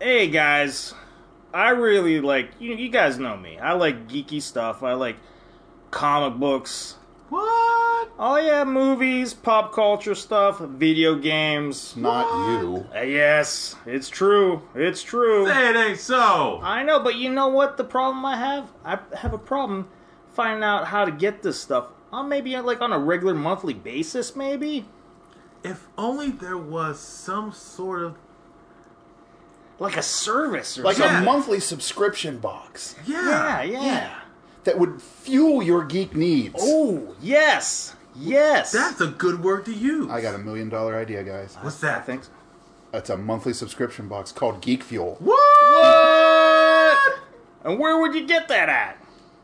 Hey guys, I really like, you guys know me. I like geeky stuff. I like comic books. What? Oh yeah, movies, pop culture stuff, video games. Not you. Yes, it's true. It's true. Say it ain't so. I know, but you know what the problem I have? I have a problem finding out how to get this stuff. Maybe like on a regular monthly basis, maybe? If only there was some sort of... Like a service or Like something. a monthly subscription box Yeah. that would fuel your geek needs. Oh, yes. Yes. That's a good word to use. I got $1 million idea, guys. What's that? I think so. That's a monthly subscription box called Geek Fuel. What? And where would you get that at?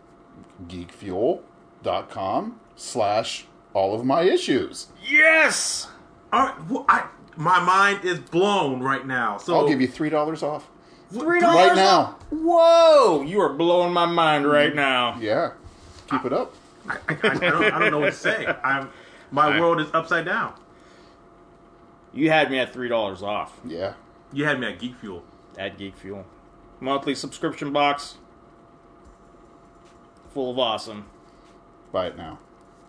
geekfuel.com/allofmyissues. Yes. All right, my mind is blown right now. So I'll give you $3 off. $3 Right now. Whoa! You are blowing my mind right now. Yeah. Keep it up. I don't know what to say. My world is upside down. You had me at $3 off Yeah. You had me at Geek Fuel. at Geek Fuel. Monthly subscription box. Full of awesome. Buy it now.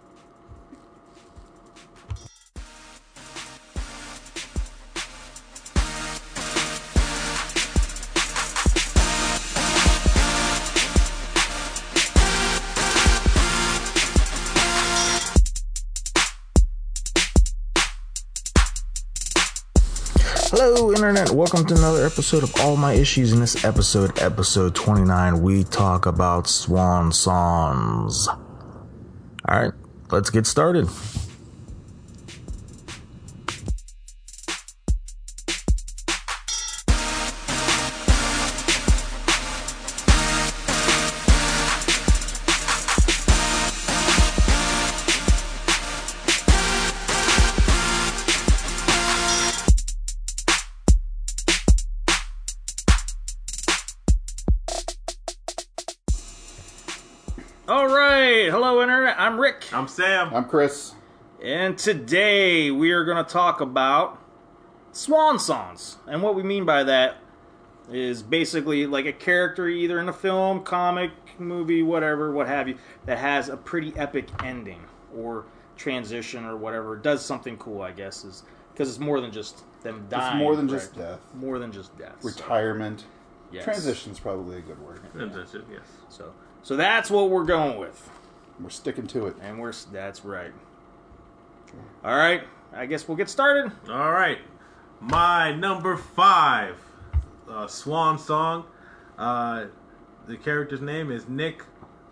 Hello, Internet. Welcome to another episode of All My Issues. In this episode 29, we talk about swan songs. Alright, let's get started. Alright, hello, Internet. I'm Rick. I'm Sam. I'm Chris. And today we are going to talk about swan songs. And what we mean by that is basically like a character either in a film, comic, movie, whatever, what have you, that has a pretty epic ending or transition or whatever. It does something cool, I guess, is because it's more than just them dying. It's more than correct? just death. More than just death. Retirement. Yes. Transition's probably a good word. Yes. So that's what we're going with. We're sticking to it. And that's right. All right, I guess we'll get started. All right. My number 5 swan song. The character's name is Nick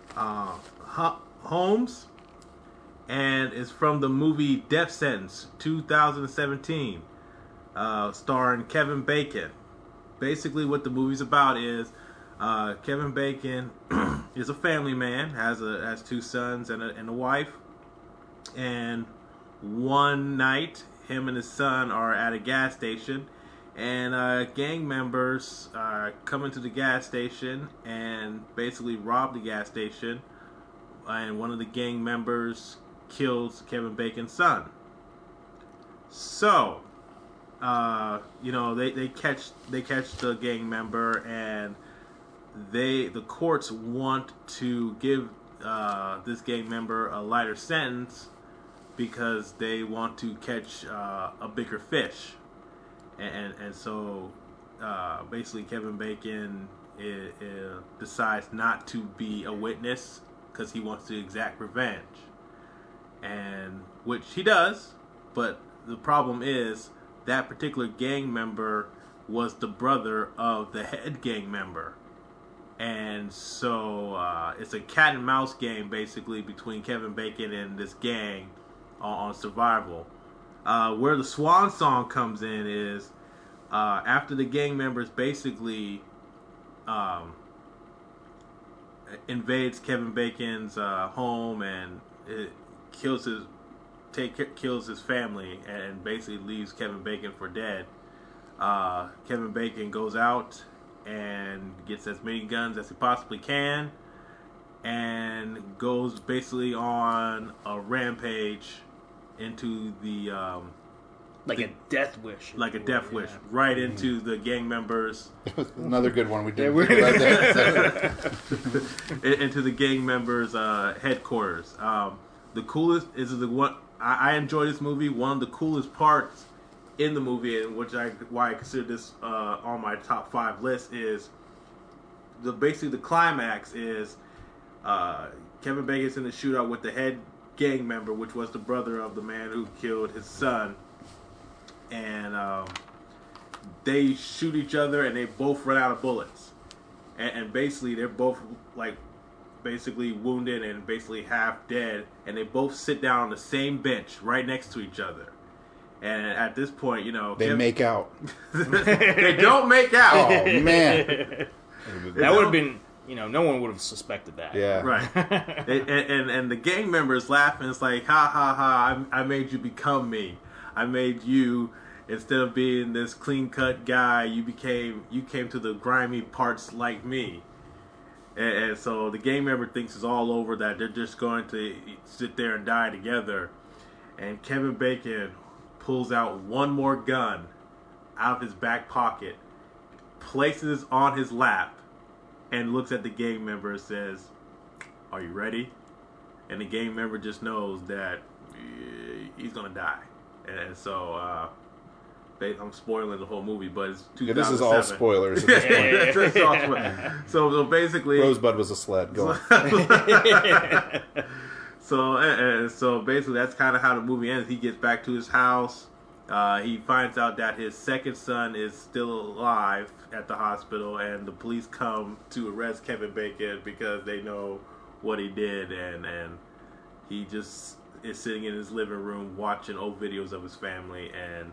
Holmes, and it's from the movie Death Sentence 2017, starring Kevin Bacon. Basically, what the movie's about is Kevin Bacon is a family man, has 2 sons and a wife, and one night him and his son are at a gas station, and gang members come into the gas station and basically rob the gas station, and one of the gang members kills Kevin Bacon's son. So they catch the gang member, and the courts want to give this gang member a lighter sentence because they want to catch a bigger fish, and so basically Kevin Bacon decides not to be a witness because he wants to exact revenge, and which he does, but the problem is that particular gang member was the brother of the head gang member. And so it's a cat and mouse game basically between Kevin Bacon and this gang on survival. Where the swan song comes in is after the gang members basically invades Kevin Bacon's home and it kills his family and basically leaves Kevin Bacon for dead. Kevin Bacon goes out and gets as many guns as he possibly can and goes basically on a rampage into the Like a death wish. like a death wish, right into the gang members. Another good one we did. Into the gang members' headquarters. The coolest is the one I enjoy this movie. One of the coolest parts in the movie, and why I consider this on my top 5 list, is basically the climax is Kevin Bacon's in the shootout with the head gang member, which was the brother of the man who killed his son, and they shoot each other and they both run out of bullets, and basically they're both basically wounded and basically half dead, and they both sit down on the same bench right next to each other. And at this point, they make out. They don't make out. Oh man, that would have been, no one would have suspected that. Yeah, right. and the gang members laughing. It's like, ha ha ha! I made you become me. I made you, instead of being this clean cut guy, you came to the grimy parts like me. And so the gang member thinks it's all over, that they're just going to sit there and die together. And Kevin Bacon pulls out one more gun out of his back pocket, places it on his lap, and looks at the gang member and says, "Are you ready?" And the gang member just knows that he's going to die. And so I'm spoiling the whole movie, but it's 2007. Yeah, this is all spoilers at this point. It's all spoilers. So basically, Rosebud was a sled. Go on. So basically, that's kind of how the movie ends. He gets back to his house. He finds out that his second son is still alive at the hospital, and the police come to arrest Kevin Bacon because they know what he did, and he just is sitting in his living room watching old videos of his family, and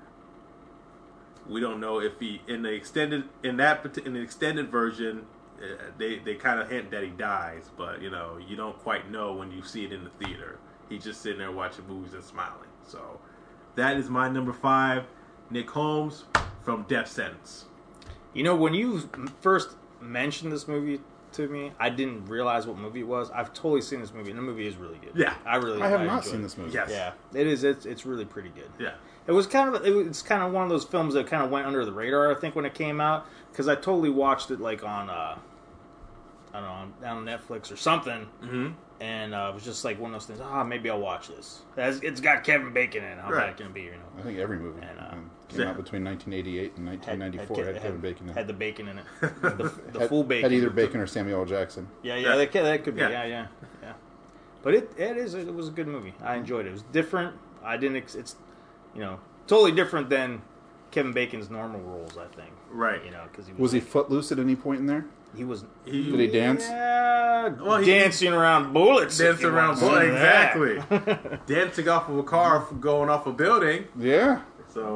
we don't know if he in the extended version. They kind of hint that he dies, but you don't quite know when you see it in the theater. He's just sitting there watching movies and smiling. So that is my number 5, Nick Holmes from Death Sentence. When you first mentioned this movie to me, I didn't realize what movie it was. I've totally seen this movie, and the movie is really good. Yeah, I have not seen this movie. Yes. Yeah, it is. It's really pretty good. Yeah. It's kind of one of those films that kind of went under the radar, I think, when it came out, because I totally watched it like on I don't know, on Netflix or something, and it was just like one of those things. Maybe I'll watch this. It's got Kevin Bacon in it. How bad can it be? I think every movie came out between 1988 and 1994 had Kevin Bacon in it. Had the bacon in it. The full bacon. Had either Bacon or Samuel L. Jackson. Yeah. That could be. Yeah. But it was a good movie. I enjoyed it. It was different. It's totally different than Kevin Bacon's normal roles, I think. Right. Because was he footloose at any point in there? He was. Did he dance? Yeah, dancing around bullets. Dancing around bullets, exactly. Dancing off of a car going off a building. Yeah. So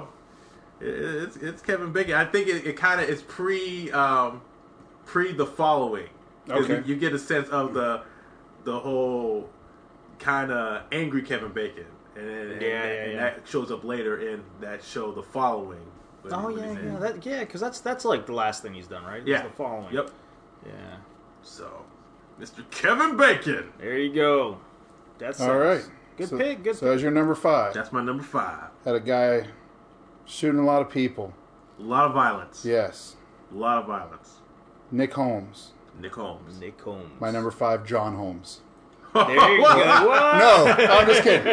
it's Kevin Bacon. I think it kind of is pre The Following. Okay. You get a sense of the whole kind of angry Kevin Bacon, and that shows up later in that show, The Following. Because that's like the last thing he's done, right? Yeah. It's The Following. Yep. Yeah. So, Mr. Kevin Bacon. There you go. That's all right. Good pick. Good. So, as your number 5, that's my number 5. Had a guy shooting a lot of people. A lot of violence. Yes. A lot of violence. Nick Holmes. Nick Holmes. My number 5, John Holmes. There you go. No, I'm just kidding.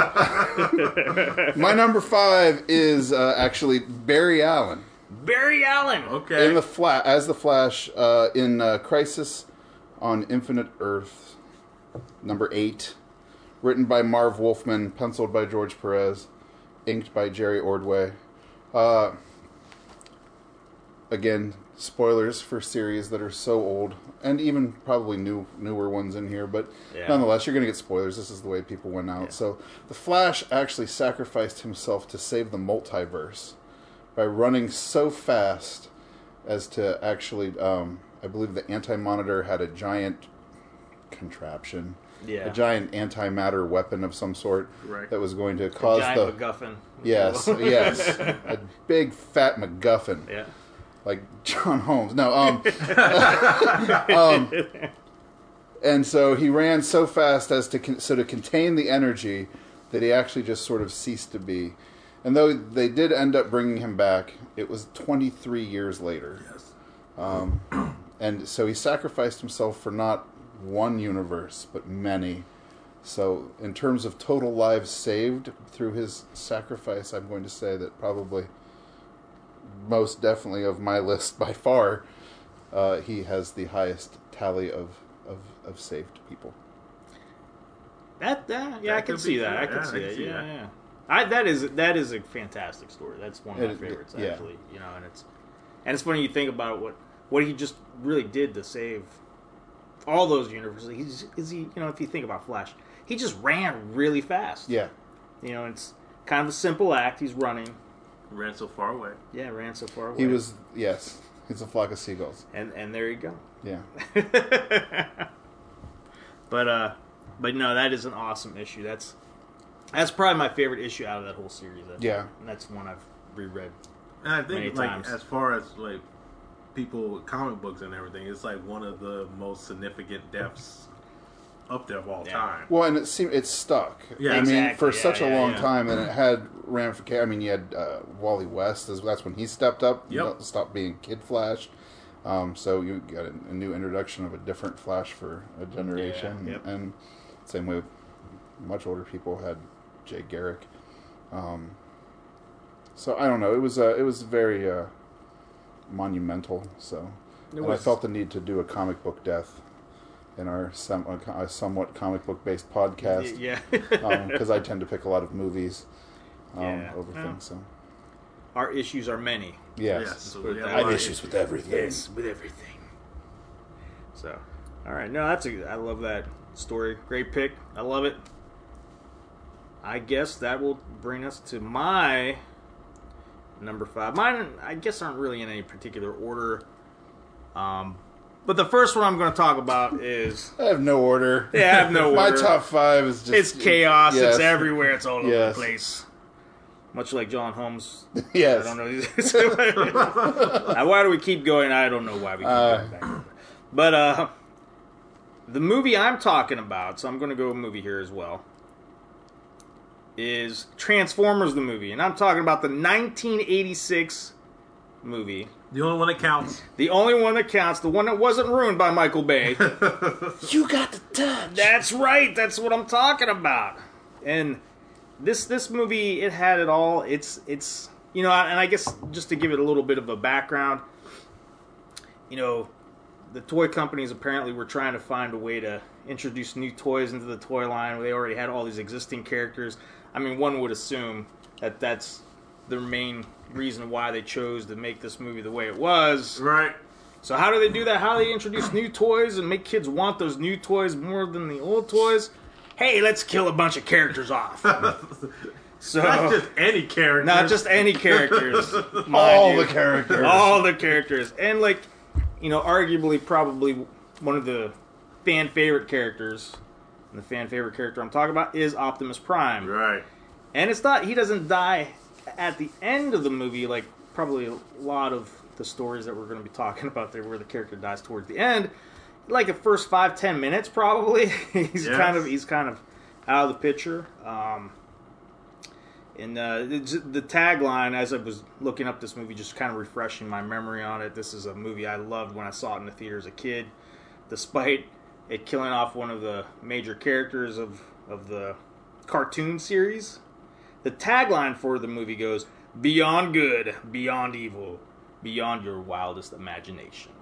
My number 5 is actually Barry Allen. Barry Allen. Okay. In as the Flash in Crisis on Infinite Earth, number 8, written by Marv Wolfman, penciled by George Perez, inked by Jerry Ordway. Again, spoilers for series that are so old, and even probably newer ones in here, but nonetheless, you're going to get spoilers. This is the way people went out. Yeah. So, the Flash actually sacrificed himself to save the multiverse by running so fast as to actually, I believe the Anti-Monitor had a giant contraption, a giant antimatter weapon of some sort that was going to cause a giant MacGuffin. Yes, a big fat MacGuffin. Yeah. Like John Holmes. No, and so he ran so fast as to contain the energy that he actually just sort of ceased to be. And though they did end up bringing him back, it was 23 years later. Yes. And so he sacrificed himself for not one universe, but many. So in terms of total lives saved through his sacrifice, I'm going to say that probably most definitely of my list by far, he has the highest tally of saved people. I can see that. I can see that. Yeah. That is a fantastic story. That's one of my favorites, actually. You know, and it's funny you think about what he just really did to save all those universes. If you think about Flash, he just ran really fast. Yeah. You know, it's kind of a simple act. He's running. Ran so far away. Yeah, ran so far away. He was, yes. He's a flock of seagulls. And there you go. Yeah. But no, that is an awesome issue. That's probably my favorite issue out of that whole series. Yeah. And that's one I've reread. And I think many times. As far as people with comic books and everything, it's one of the most significant deaths up there of all time. Well, and it's stuck. Yeah, exactly. For such a long time, and it had ramifications. I mean, you had Wally West. That's when he stepped up. Yep. Stopped being Kid Flash. So you got a new introduction of a different Flash for a generation. Yeah, yep. And same way, much older people had Jay Garrick. So I don't know. It was very monumental. So I felt the need to do a comic book death in our somewhat comic book based podcast. Yeah. Because I tend to pick a lot of movies over things. So our issues are many. Yes. So I have issues with everything. Yes, with everything. So, all right. No, I love that story. Great pick. I love it. I guess that will bring us to my number 5. Mine, I guess, aren't really in any particular order. But the first one I'm going to talk about is... I have no order. Yeah, I have no order. My top 5 is just... It's chaos. Yes. It's everywhere. It's all over the place. Much like John Holmes. Yes. I don't know. Why do we keep going? I don't know why we keep going back. But the movie I'm talking about, so I'm going to go with a movie here as well, is Transformers the movie. And I'm talking about the 1986 movie. The only one that counts. The only one that counts. The one that wasn't ruined by Michael Bay. You got the touch. That's right. That's what I'm talking about. And this movie, it had it all. It's and I guess just to give it a little bit of a background, the toy companies apparently were trying to find a way to introduce new toys into the toy line. They already had all these existing characters. I mean, one would assume that that's their main reason why they chose to make this movie the way it was. Right. So how do they do that? How do they introduce new toys and make kids want those new toys more than the old toys? Hey, let's kill a bunch of characters off. So not just any characters. Not just any characters. All the characters. All the characters. And arguably probably one of the fan favorite characters, and the fan favorite character I'm talking about is Optimus Prime. Right. And it's not, he doesn't die at the end of the movie, like probably a lot of the stories that we're going to be talking about there where the character dies towards the end. Like the first 5-10 minutes probably. he's kind of out of the picture. And the tagline, as I was looking up this movie, just kind of refreshing my memory on it. This is a movie I loved when I saw it in the theater as a kid. Despite it killing off one of the major characters of the cartoon series, the tagline for the movie goes, "Beyond good, beyond evil, beyond your wildest imagination."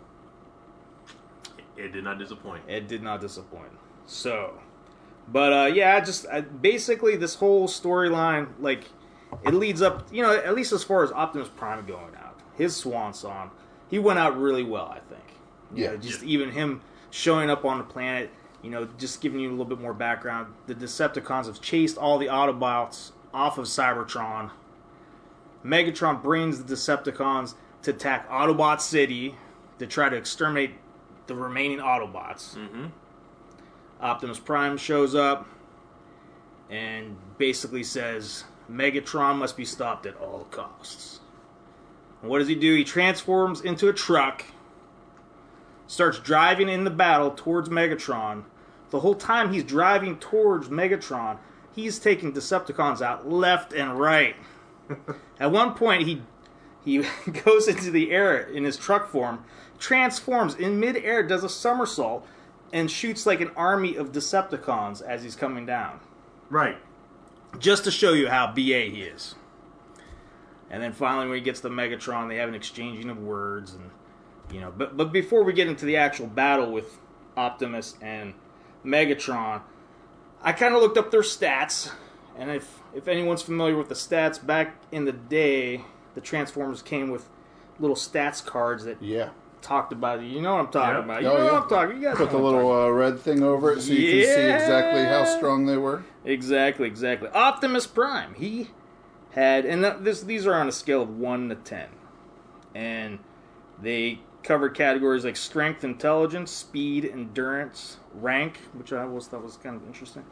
It did not disappoint. It did not disappoint. So, but basically this whole storyline, it leads up, at least as far as Optimus Prime going out, his swan song, he went out really well, I think. Even him showing up on the planet, just giving you a little bit more background. The Decepticons have chased all the Autobots off of Cybertron. Megatron brings the Decepticons to attack Autobot City to try to exterminate the remaining Autobots. Mm-hmm. Optimus Prime shows up and basically says Megatron must be stopped at all costs. And what does he do? He transforms into a truck, starts driving in the battle towards Megatron. The whole time he's driving towards Megatron, he's taking Decepticons out left and right. At one point, he goes into the air in his truck form, transforms in midair, does a somersault, and shoots like an army of Decepticons as he's coming down. Right. Just to show you how BA he is. And then finally, when he gets to Megatron, they have an exchanging of words, and But before we get into the actual battle with Optimus and Megatron, I kind of looked up their stats, and if anyone's familiar with the stats, back in the day, the Transformers came with little stats cards that talked about it. You know what I'm talking about. You know what I'm talking. You guys put the little red thing over it so you can see exactly how strong they were. Exactly. Optimus Prime, he had, and these are on a scale of 1 to 10, and they covered categories like strength, intelligence, speed, endurance, rank, which I always thought was kind of interesting,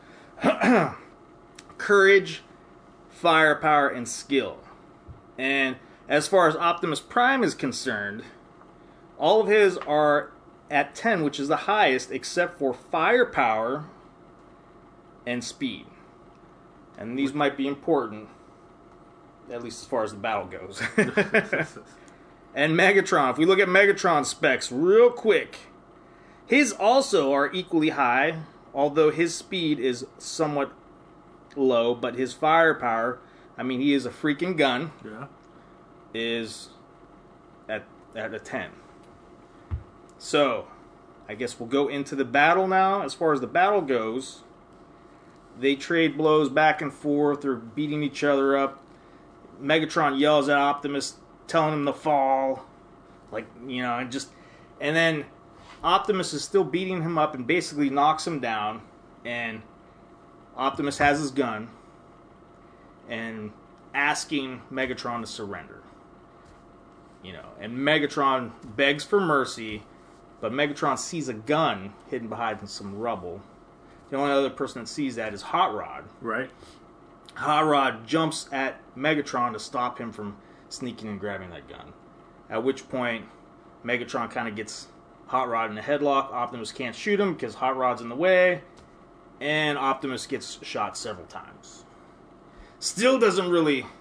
courage, firepower, and skill. And as far as Optimus Prime is concerned, all of his are at 10, which is the highest, except for firepower and speed. And these might be important, at least as far as the battle goes. And Megatron, if we look at Megatron's specs real quick, his also are equally high, although his speed is somewhat low, but his firepower, I mean, he is a freaking gun, is at a 10. So, I guess we'll go into the battle now. As far as the battle goes, they trade blows back and forth, they're beating each other up. Megatron yells at Optimus, telling him to fall, and then Optimus is still beating him up and basically knocks him down, and Optimus has his gun and asking Megatron to surrender. And Megatron begs for mercy, but Megatron sees a gun hidden behind some rubble. The only other person that sees that is Hot Rod. Right. Hot Rod jumps at Megatron to stop him from sneaking and grabbing that gun. At which point, Megatron kind of gets Hot Rod in a headlock. Optimus can't shoot him because Hot Rod's in the way. And Optimus gets shot several times. Still doesn't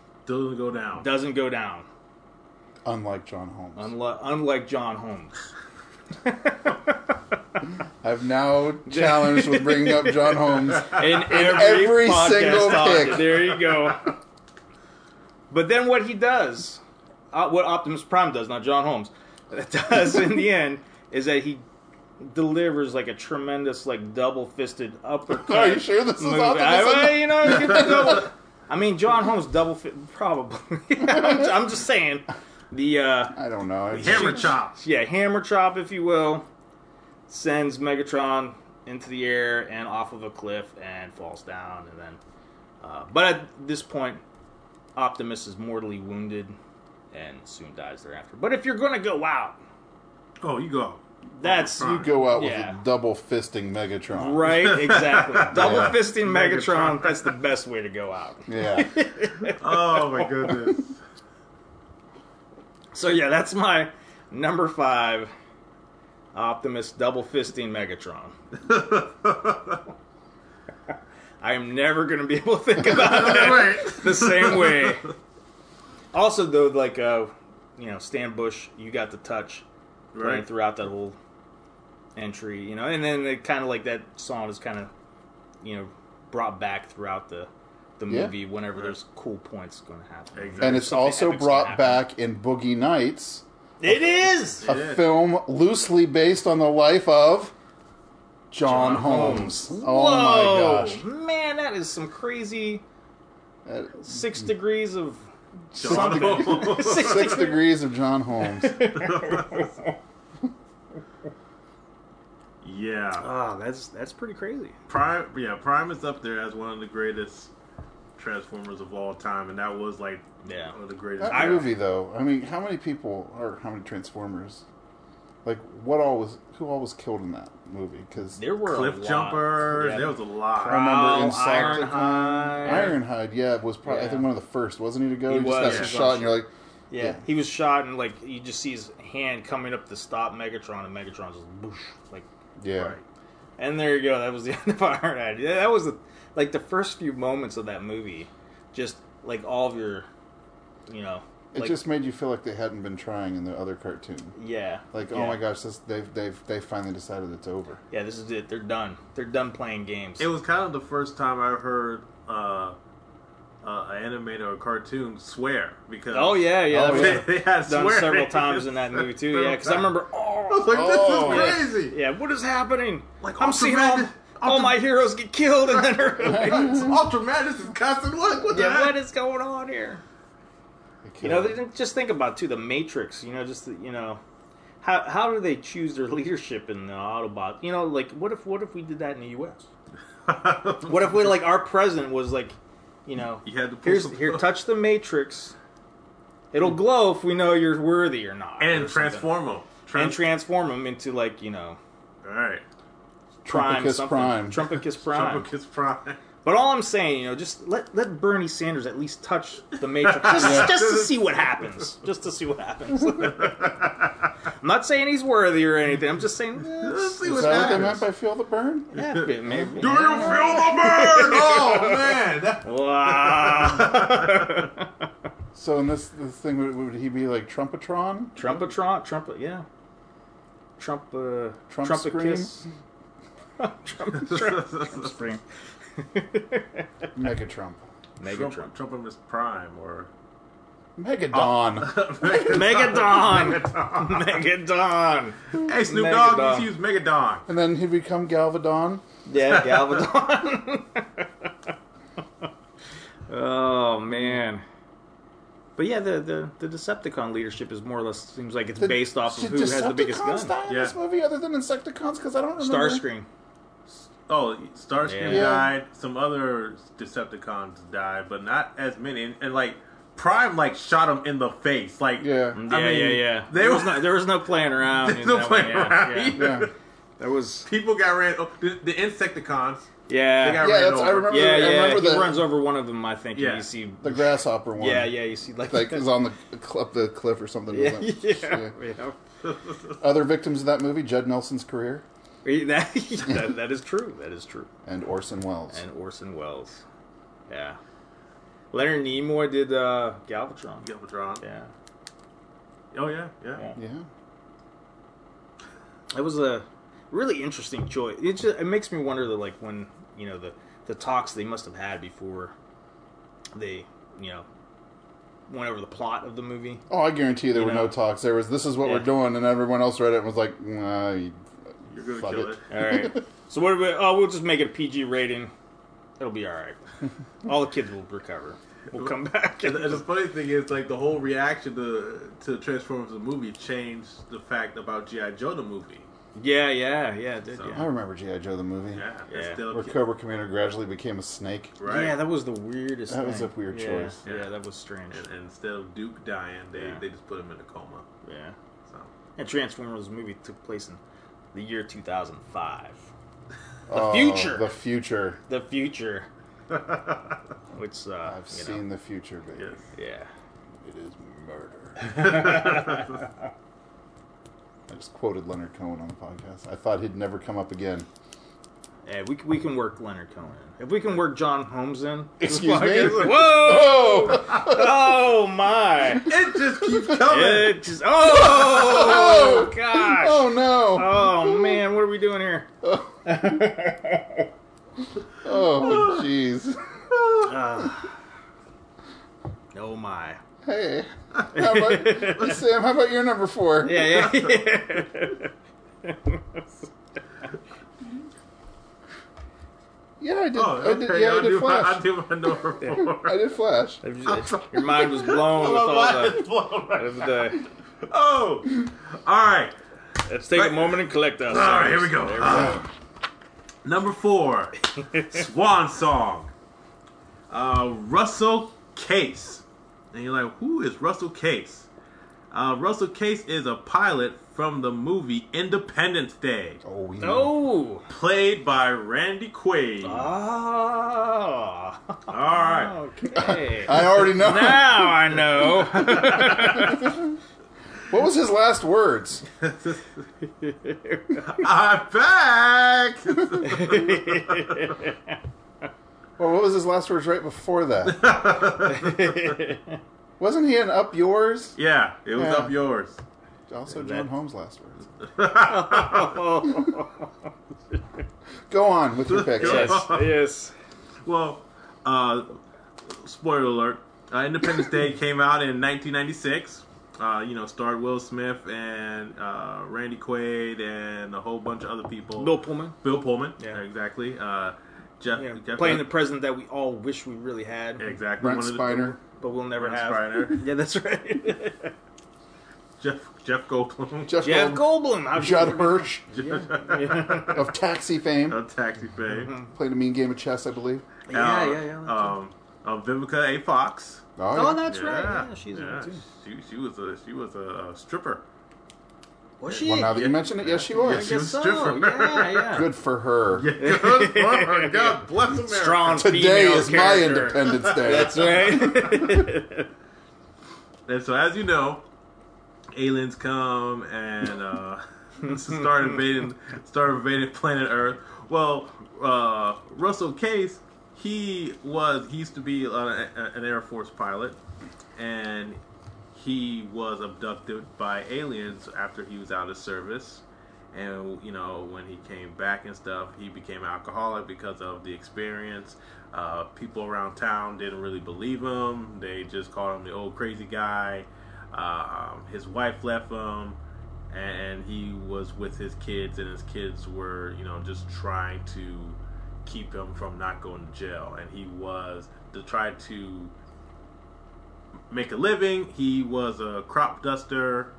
go down. Unlike John Holmes. Unlike John Holmes. I've now challenged with bringing up John Holmes in every single pick. There you go. But then what he does, what Optimus Prime does, not John Holmes, does in the end, is that he delivers like a tremendous, like double-fisted uppercut. Are you sure this is Optimus? I mean, John Holmes probably. I'm just saying. I don't know. Hammer chop. Yeah, hammer chop, if you will, sends Megatron into the air and off of a cliff and falls down. And then, but at this point, Optimus is mortally wounded and soon dies thereafter. But if you're going to go out, you go. You go out with a double fisting Megatron. Right, exactly. Double fisting Megatron, that's the best way to go out. Yeah. Oh my goodness. So yeah, that's my number 5 Optimus double fisting Megatron. I am never going to be able to think about it the same way. Also, though, like, Stan Bush, You Got the Touch, playing throughout that whole entry, and then it kind of like that song is kind of, brought back throughout the movie whenever there's cool points going to happen. Exactly. And it's also brought back in Boogie Nights. It is! A film loosely based on the life of John Holmes. Oh my gosh. Man, that is some crazy 6 degrees of John Holmes. 6 degrees of John Holmes. Yeah. Oh, that's pretty crazy. Prime is up there as one of the greatest Transformers of all time, and that was like one of the greatest. That movie, though, I mean, how many Transformers? Like, who all was killed in that movie? Because there were cliff jumpers. Yeah. There was a lot. I remember Ironhide, was probably I think one of the first, wasn't he? To go, he just got shot, and you're like, he was shot, and like you just see his hand coming up to stop Megatron, and Megatron just boosh, like Right. And there you go. That was the end of Ironhide. Yeah, that like the first few moments of that movie, just like all of your, It just made you feel like they hadn't been trying in the other cartoon. Yeah. Like, oh my gosh, they've finally decided it's over. Yeah, this is it. They're done. They're done playing games. It was kind of the first time I heard an animator or cartoon swear because they had done swearing several times in that movie too. Yeah, because I remember. I was like, this is crazy. Yeah, what is happening? Like, I'm seeing all my heroes get killed, and then Ultra Madness is constant. What the heck? what is going on here? Just think about too the Matrix. How do they choose their leadership in the Autobot? Like what if we did that in the U.S.? What if we our president was like, you had to here, touch the Matrix. It'll glow if we know you're worthy or not, and transform them, transform them into all right, Trumpicus Prime. Trumpicus Prime. Trumpicus Prime. But all I'm saying, just let Bernie Sanders at least touch the Matrix just to see what happens. Just to see what happens. I'm not saying he's worthy or anything. I'm just saying, let's see what happens. What they meant by feel the burn? Yeah, maybe. Do you feel the burn? Oh man! Wow. So in this thing, would he be like Trumpatron? Trumpet, yeah. Trump Trumpet scream? kiss. Trump scream. Megatron. Trumpimus Prime or Megadon. Megadon. Hey, Snoop Dogg needs to use Megadon. And then he'd become Galvadon. Yeah, Galvadon. Oh man. But yeah, the Decepticon leadership is more or less seems like it's based off of who has the biggest gun. Die in this movie other than Insecticons? Because I don't remember. Starscream. Oh, Starscream died. Some other Decepticons died, but not as many. And Prime shot him in the face. Yeah. There was no playing around. There's no playing around. Yeah. There was people got ran. The Insecticons. Yeah. They got ran over. I remember. He runs over one of them. I think. Yeah. And you see the grasshopper one. Yeah. You see is on the cliff or something. Yeah. Other victims of that movie: Judd Nelson's career. That is true. That is true. And Orson Welles. Yeah. Leonard Nimoy did Galvatron. Yeah. Oh yeah. It was a really interesting choice. It makes me wonder that when the talks they must have had before they went over the plot of the movie. Oh, I guarantee there were no talks. There was this is what we're doing, and everyone else read it and was like, you're gonna kill it. All right. So what? We'll just make it a PG rating. It'll be all right. All the kids will recover. We'll come back. And the funny thing is, the whole reaction to Transformers the movie changed the fact about G.I. Joe the movie. Yeah, it did. I remember G.I. Joe the movie. Yeah. Where Cobra Commander gradually became a snake. Right. Yeah, that was the weirdest. That was a weird choice. Yeah, that was strange. And instead of Duke dying, they just put him in a coma. Yeah. So. And Transformers movie took place in the year 2005. The future. Which I've seen the future, baby. Yes. Yeah. It is murder. I just quoted Leonard Cohen on the podcast. I thought he'd never come up again. Yeah, we can work Leonard Cohen in. If we can work John Holmes in. Excuse me? Whoa! Oh my! It just keeps coming. Oh gosh! Oh no! Oh man, what are we doing here? Oh jeez. Oh my. Hey, Sam, how about your number 4? Yeah. Yeah, I did. Oh, okay. I did Flash. I did my number 4. I did Flash. Your mind was blown with all the. Oh, all right. Let's take a moment and collect ourselves. All right, here we go. Number 4, Swan Song. Russell Case. And you're like, who is Russell Case? Russell Case is a pilot from the movie Independence Day. Oh, we know. know. Played by Randy Quaid. Oh. All right. Okay. I already know. Now I know. What was his last words? I'm back. Well, what was his last words right before that? Wasn't he in Up Yours? Yeah, it was Up Yours. Also, John Holmes' last words. Go on with your picks. Yes. Well, spoiler alert. Independence Day came out in 1996. Starred Will Smith and Randy Quaid and a whole bunch of other people. Bill Pullman. Yeah, exactly. Jeff playing the president that we all wish we really had. Exactly. Brent Spiner. But we'll never Brent have. Spiner. Yeah, that's right. Jeff Goldblum. Jeff Goldblum. Judd Hirsch Yeah. of Taxi fame. Played a mean game of chess, I believe. Yeah. Vivica A. Fox. Oh, that's right. Yeah, she's in it too. She was a stripper. Was she? Well, now that you mention it, yes, she was. I She guess was so. stripper. Yeah. Good for her. Yeah, good for her. God bless America. Strong Today female is my character. Independence Day. That's right. And so, as you know, aliens come and start invading planet Earth. Well, Russell Case, he used to be an Air Force pilot, and he was abducted by aliens after he was out of service. And, when he came back and stuff, he became alcoholic because of the experience. People around town didn't really believe him. They just called him the old crazy guy. His wife left him, and he was with his kids, and his kids were, just trying to keep him from not going to jail. And he was, to try to make a living, he was a crop duster,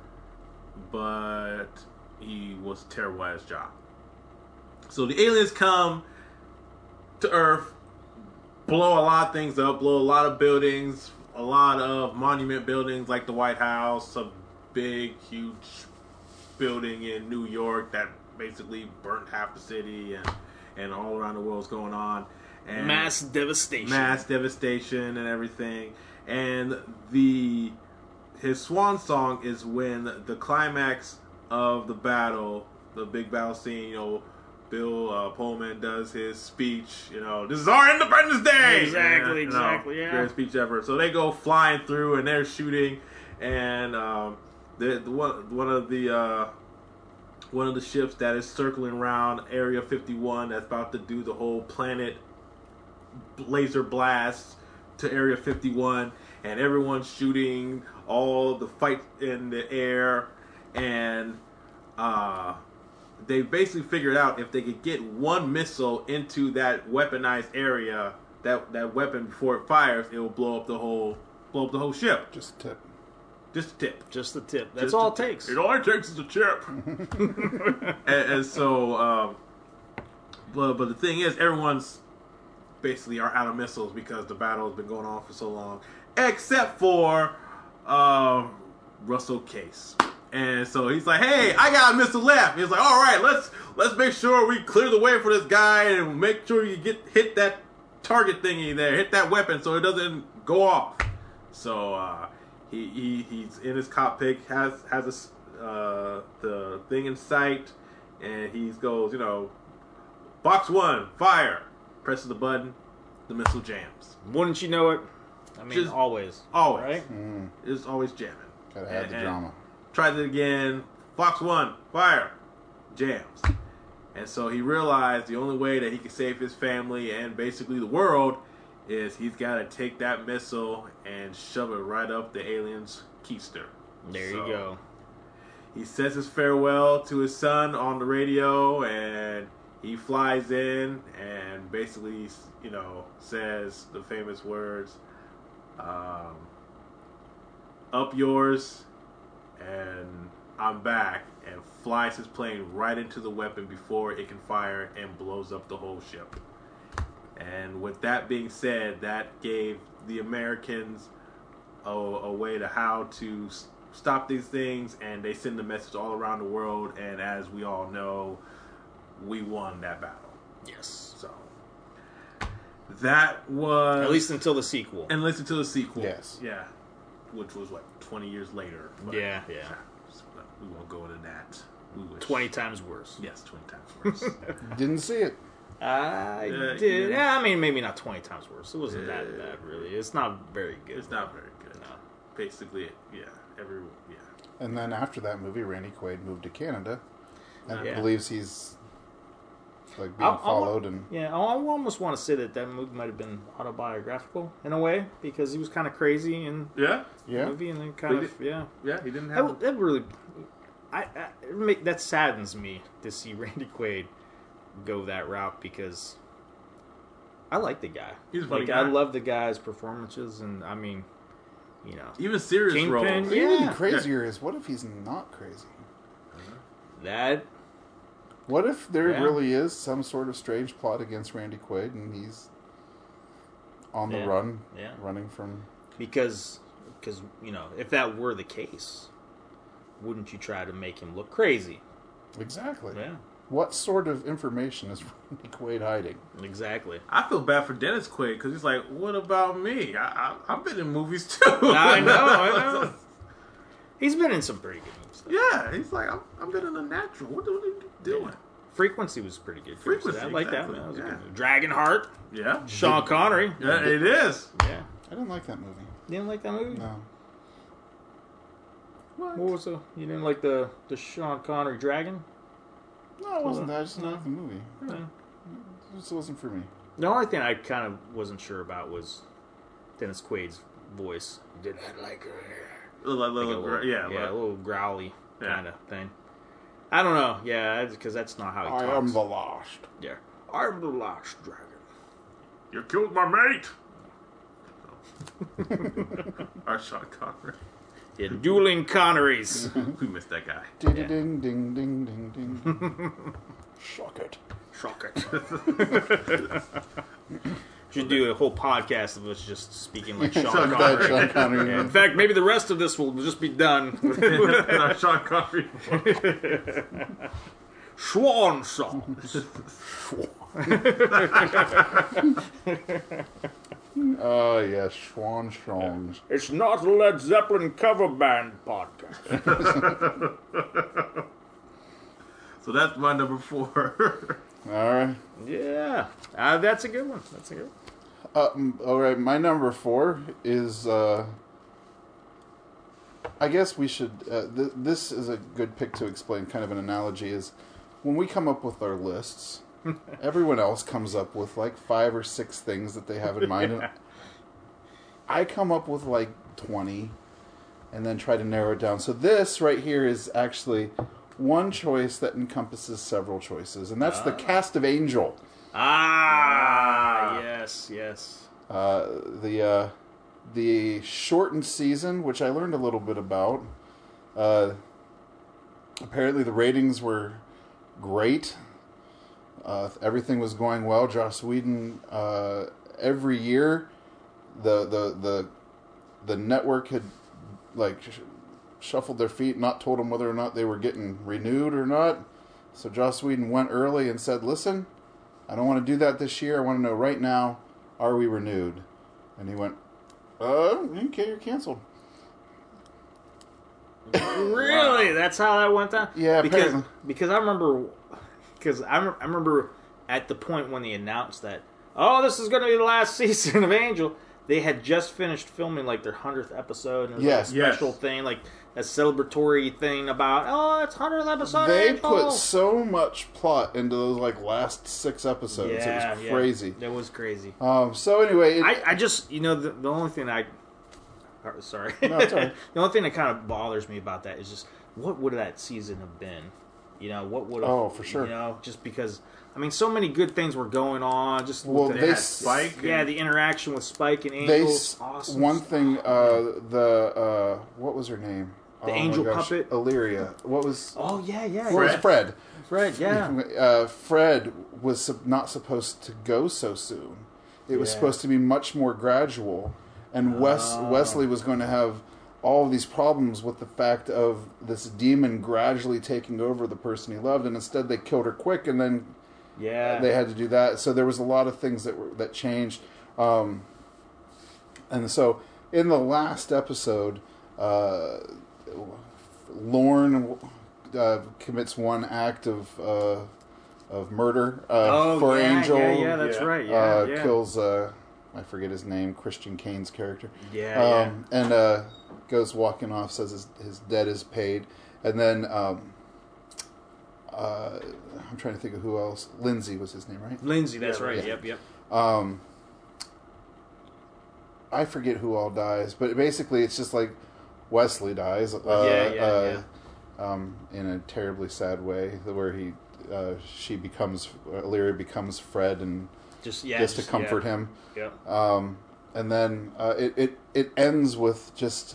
but he was terrible at his job. So the aliens come to Earth, blow a lot of things up, blow a lot of buildings, a lot of monument buildings like the White House, a big, huge building in New York that basically burnt half the city, and all around the world's going on. And Mass devastation and everything. And his swan song is when the climax of the battle, the big battle scene, Bill Pullman does his speech, this is our Independence Day! Exactly, yeah. Greatest speech ever. So they go flying through and they're shooting, and one of the ships that is circling around Area 51 that's about to do the whole planet laser blast to Area 51, and everyone's shooting, all the fight in the air, and they basically figured out if they could get one missile into that weaponized area, that weapon, before it fires, it will blow up the whole ship. Just a tip. Just the tip. That's all it takes. It all it takes is a chip. and so, but the thing is, everyone's basically are out of missiles because the battle has been going on for so long, except for Russell Case. And so he's like, "Hey, I got a missile left." He's like, "All right, let's make sure we clear the way for this guy and make sure you hit that target thingy there, hit that weapon so it doesn't go off." So he's in his cockpit, has the thing in sight, and he goes, box 1, fire. Presses the button, the missile jams. Wouldn't you know it? I mean, Just always. Right? Mm. It's always jamming. Gotta have the drama. Tries it again. Box 1, fire. Jams. And so he realized the only way that he could save his family and basically the world is he's got to take that missile and shove it right up the alien's keister. There you go. He says his farewell to his son on the radio, and he flies in and basically, says the famous words, "Up yours," and "I'm back," and flies his plane right into the weapon before it can fire and blows up the whole ship. And with that being said, that gave the Americans a way to how to stop these things, and they send the message all around the world, and as we all know, we won that battle. Yes. So that was at least until the sequel. Yes. Yeah. Which was 20 years later. But Yeah. we won't go into that. 20 times worse. Yes, 20 times worse. Didn't see it. I did. Yeah, I mean, maybe not 20 times worse. It wasn't that bad, really. It's not very good. It's not very good. No. Basically, And then after that movie, Randy Quaid moved to Canada and Yeah. believes he's like being followed. I almost want to say that movie might have been autobiographical in a way because he was kind of crazy in the movie, and then he didn't have that really. That saddens me to see Randy Quaid go that route because I like the guy. He's a funny guy. guy. I love the guy's performances, and I mean, even serious Kingpin, roles. Even crazier is what if he's not crazy? That. What if there really is some sort of strange plot against Randy Quaid and he's on the run, running from... Because if that were the case, wouldn't you try to make him look crazy? Exactly. Yeah. What sort of information is Randy Quaid hiding? Exactly. I feel bad for Dennis Quaid because he's like, what about me? I've been in movies too. I know. He's been in some pretty good movies. Yeah, he's like, I've been in The Natural. What are you doing? Yeah. Frequency was pretty good. Frequency, I like exactly. that. That was a good movie. Dragonheart. Yeah. Sean Connery. Yeah, it is. Yeah. I didn't like that movie. You didn't like that movie? No. What was you didn't like the Sean Connery Dragon? No, it wasn't that. I just didn't like the movie. Yeah. It just wasn't for me. The only thing I kind of wasn't sure about was Dennis Quaid's voice. Did I like her hair? A little growly kind of thing. I don't know. Yeah, because that's not how he talks. I am the last. Yeah. I'm the last dragon. You killed my mate. Our Sean Connery. Yeah, dueling Connerys. We missed that guy. Ding, ding, ding, ding, ding, ding. Shock it. Shock it. Should do a whole podcast of us just speaking like Sean Connery. Sean Connery. Yeah, in fact, maybe the rest of this will just be done. Our Sean Connery. Swan songs. Oh, yes, Swan songs. It's not a Led Zeppelin cover band podcast. So that's my number 4. All right. Yeah. That's a good one. All right, my number 4 is, I guess we should, this is a good pick to explain, kind of an analogy, is when we come up with our lists, everyone else comes up with like 5 or 6 things that they have in mind. And I come up with like 20 and then try to narrow it down. So this right here is actually one choice that encompasses several choices, and that's the cast of Angel. Yes. The shortened season, which I learned a little bit about. Apparently the ratings were great. Everything was going well. Joss Whedon, every year, the network had shuffled their feet, not told them whether or not they were getting renewed or not. So Joss Whedon went early and said, "Listen, I don't want to do that this year. I want to know right now, are we renewed?" And he went, "Okay, you're canceled." Really? Wow. That's how that went down? Yeah, because I remember at the point when they announced that, this is going to be the last season of Angel, they had just finished filming like their 100th episode, and there was a special thing, like a celebratory thing about, it's 100th episode. They Angel. put so much plot into those last 6 episodes. It was crazy. It was crazy. So anyway, I just the only thing sorry, no, it's all right. The only thing that kind of bothers me about that is just what would that season have been? What would have? Oh, for sure. Just because so many good things were going on. Just they Spike. The interaction with Spike and Angel was awesome. One thing, what was her name? The Angel puppet, Illyria. What was? Oh yeah. What was Fred? Fred, yeah. Fred was not supposed to go so soon. It was supposed to be much more gradual, and Wesley was going to have all of these problems with the fact of this demon gradually taking over the person he loved, and instead they killed her quick, and then they had to do that. So there was a lot of things that changed, and so in the last episode, Lorne commits one act of of murder Oh, for yeah, Angel. yeah, that's Yeah. right. Yeah, yeah. Kills I forget his name, Christian Kane's character. Yeah, And goes walking off, says his debt is paid, and then I'm trying to think of who else. Lindsay was his name, right? Lindsay, that's Yeah, right. yeah. Yep. I forget who all dies, but basically it's just like Wesley dies. In a terribly sad way, where Lyria becomes Fred, and just to comfort him. Yep. And then it ends with just,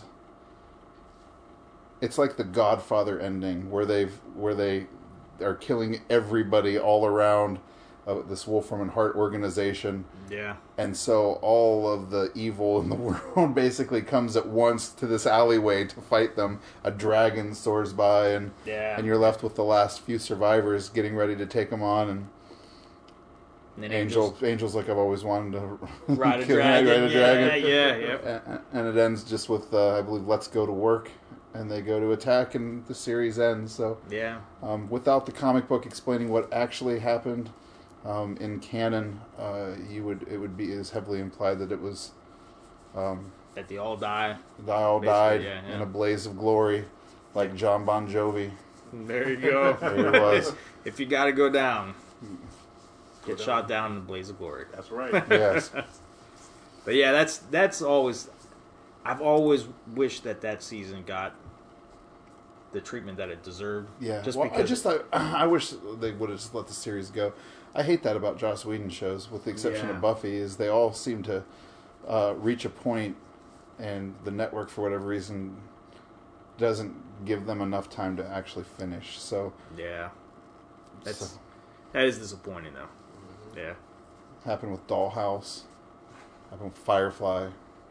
it's like the Godfather ending where they are killing everybody all around this Wolfram and Hart organization. Yeah. And so all of the evil in the world basically comes at once to this alleyway to fight them. A dragon soars by, and you're left with the last few survivors getting ready to take them on. And then Angel's like, I've always wanted to ride a dragon. Yeah. And it ends just with, I believe, let's go to work. And they go to attack, and the series ends. So without the comic book explaining what actually happened in canon, it would be as heavily implied that it was that they all die. They all died yeah. in a blaze of glory, like John Bon Jovi. There you go. There it was. If you got to go down, get shot down in a blaze of glory. That's right. Yes. But yeah, that's always. I've always wished that season got the treatment that it deserved. Yeah. Because I wish they would have just let the series go. I hate that about Joss Whedon shows, with the exception of Buffy, is they all seem to reach a point, and the network, for whatever reason, doesn't give them enough time to actually finish. So yeah, that is disappointing though. Yeah. Happened with Dollhouse. Happened with Firefly.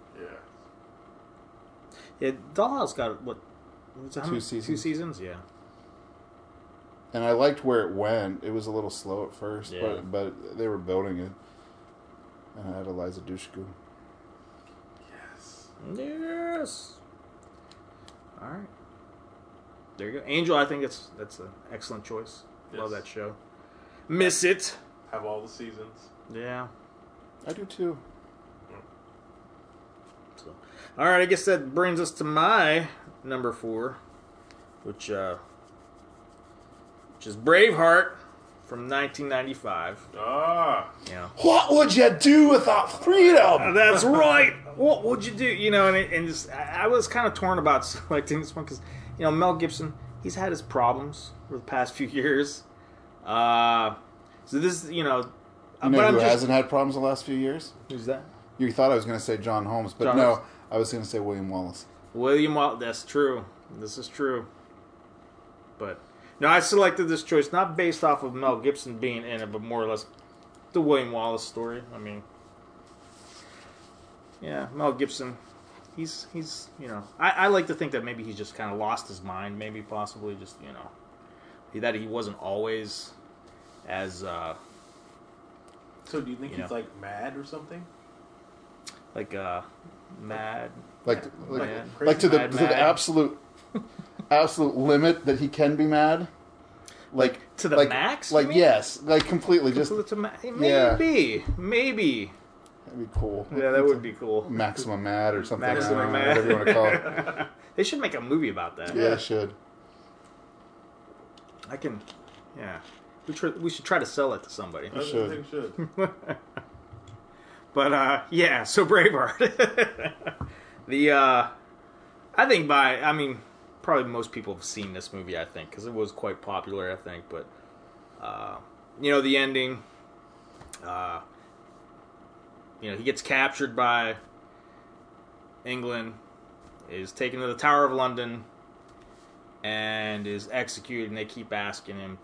Yeah. Yeah, Dollhouse got what? 2 seasons. 2 seasons, yeah. And I liked where it went. It was a little slow at first, but they were building it. And I had Eliza Dushku. Yes. All right. There you go. Angel, I think that's an excellent choice. Yes. Love that show. Miss it. Have all the seasons. Yeah. I do too. So, all right, I guess that brings us to my number 4, which is Braveheart from 1995. Ah. Yeah. What would you do without freedom? That's right. What would you do? You know, and just, I was kind of torn about selecting this one because, Mel Gibson, he's had his problems for the past few years. So this, You know who hasn't had problems the last few years? Who's that? You thought I was going to say John Holmes, but no, I was going to say William Wallace. William Wallace. That's true. This is true. But no, I selected this choice not based off of Mel Gibson being in it, but more or less the William Wallace story. I mean, yeah, Mel Gibson. He's I like to think that maybe he's just kind of lost his mind. Maybe possibly just that he wasn't always as. So do you think he's like mad or something? Like mad. Like mad. to the absolute limit that he can be mad. Like to the max. Like yes, like completely just maybe. That'd be cool. Yeah, that would be cool. Maximum mad or something. Maximum mad. Whatever you want to call it. They should make a movie about that. Yeah, they should. Yeah. We should try to sell it to somebody. I think we should. But yeah, so Braveheart. I think probably most people have seen this movie. I think because it was quite popular. I think, but the ending. He gets captured by England, is taken to the Tower of London, and is executed. And they keep asking him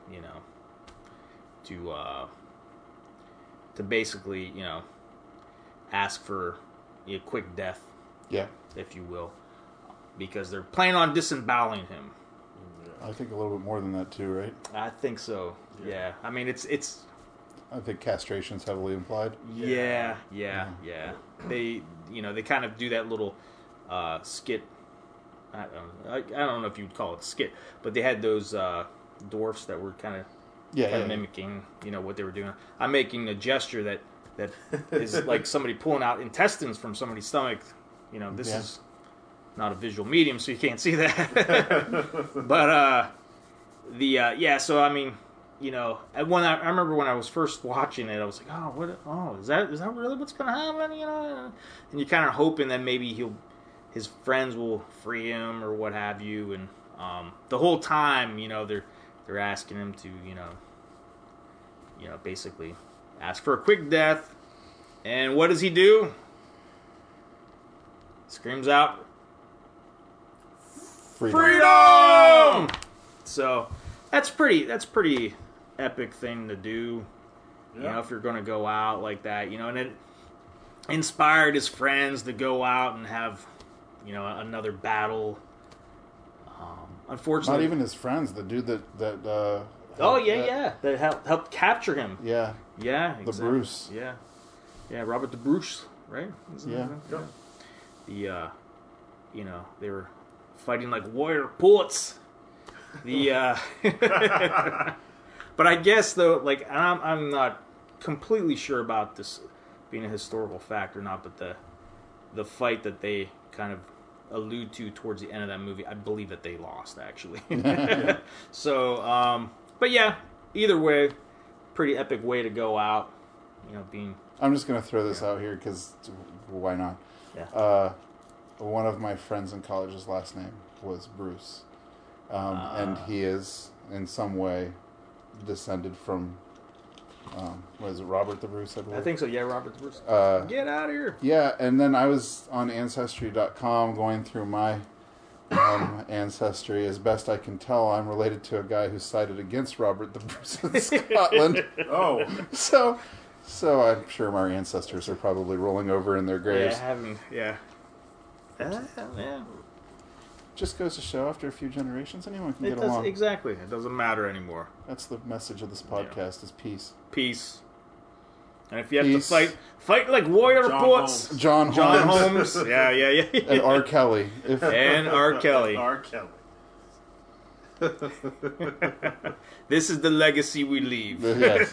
to basically, ask for a quick death, if you will, because they're planning on disemboweling him. I think a little bit more than that too, right? I think so. Yeah. I mean, it's. I think castration's heavily implied. Yeah. They, they kind of do that little skit. I don't know if you'd call it a skit, but they had those dwarfs that were kind of kind of mimicking, what they were doing. I'm making a gesture that is like somebody pulling out intestines from somebody's stomach. This is not a visual medium, so you can't see that. But so I mean, when I remember when I was first watching it, I was like, is that really what's gonna happen? And you're kind of hoping that maybe his friends will free him or what have you, and the whole time, they're asking him to, basically ask for a quick death. And what does he do? Screams out, Freedom! So that's pretty epic thing to do. Yeah. If you're going to go out like that, and it inspired his friends to go out and have, another battle. Unfortunately, not even his friends. The dude that that helped capture him. Yeah, exactly. The Bruce. Yeah, Robert the Bruce, right? Yeah. They were fighting like warrior poets. But I guess though, like I'm not completely sure about this being a historical fact or not, but the fight that they kind of allude to towards the end of that movie, I believe that they lost actually. So, but yeah, either way, pretty epic way to go out. Being. I'm just gonna throw this out here because why not? Yeah. One of my friends in college's last name was Bruce, and he is in some way descended from. Was it Robert the Bruce? I think so. Yeah, Robert the Bruce. Get out of here. Yeah, and then I was on Ancestry.com going through my ancestry. As best I can tell, I'm related to a guy who sided against Robert the Bruce in Scotland. Oh, so I'm sure our ancestors are probably rolling over in their graves. Yeah. Just goes to show, after a few generations, anyone can get along. Exactly. It doesn't matter anymore. That's the message of this podcast: is peace. Peace. And if you have to fight like warrior poets. John Holmes. Yeah. And R. Kelly. And R. Kelly. R. Kelly. This is the legacy we leave. Yes.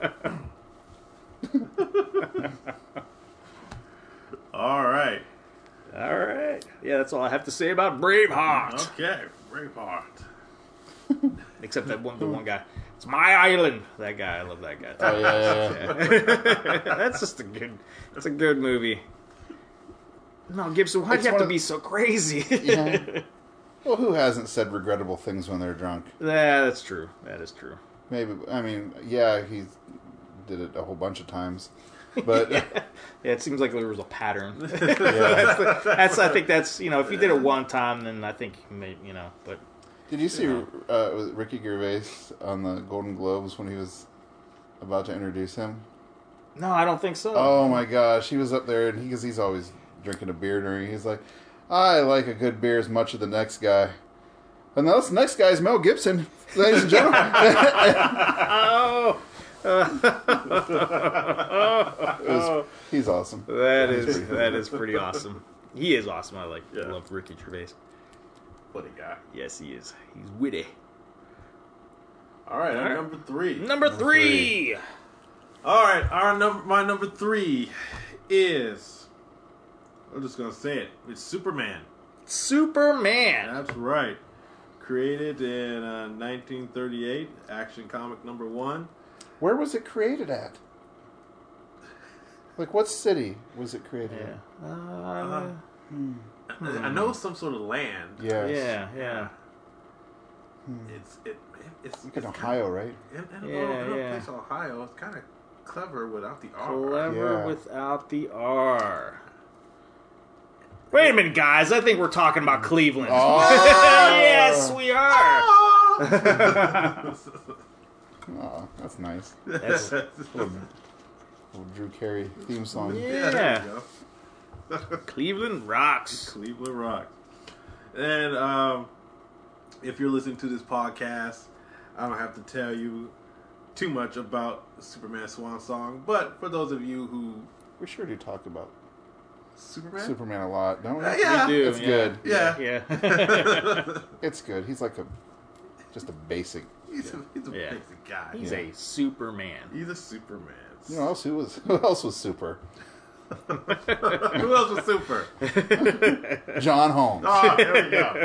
All right. Yeah, that's all I have to say about Braveheart. Okay, Braveheart. Except the one guy. It's my island. That guy, I love that guy. Oh yeah. That's just a good movie. No, Gibson, why'd you have to be so crazy? Yeah. Well, who hasn't said regrettable things when they're drunk? Yeah, that's true. That is true. Maybe. I mean, yeah, he did it a whole bunch of times. But yeah, it seems like there was a pattern. That's I think that's if you did it one time, then I think maybe But did you see Ricky Gervais on the Golden Globes when he was about to introduce him? No, I don't think so. Oh my gosh, he was up there and he's always drinking a beer during. He's like, I like a good beer as much as the next guy. And this next guy is Mel Gibson, ladies and gentlemen. He's awesome. That is pretty awesome. He is awesome. I love Ricky Gervais. What a guy. Yes, he is. He's witty. All right, number three. Number three. All right, my number three is. I'm just gonna say it. It's Superman. Superman. That's right. Created in 1938, Action Comic number 1. Where was it created at? Like, what city was it created in? I know some sort of land. Yes. Yeah. It's like in Ohio, right? In a place Ohio. It's kind of clever without the R. Without the R. Wait a minute, guys. I think we're talking about Cleveland. Oh. Yes, we are. Oh, that's nice. That's little Drew Carey theme song. Yeah. There you go. Cleveland rocks. Cleveland rocks. And if you're listening to this podcast, I don't have to tell you too much about Superman Swan Song, but for those of you who... We sure do talk about Superman a lot, don't we? Yeah. We do. It's good. Yeah. It's good. He's like just a basic He's a basic guy. He's a Superman. He's a Superman. You know who else was super? Who else was super? John Holmes. Oh, there we go.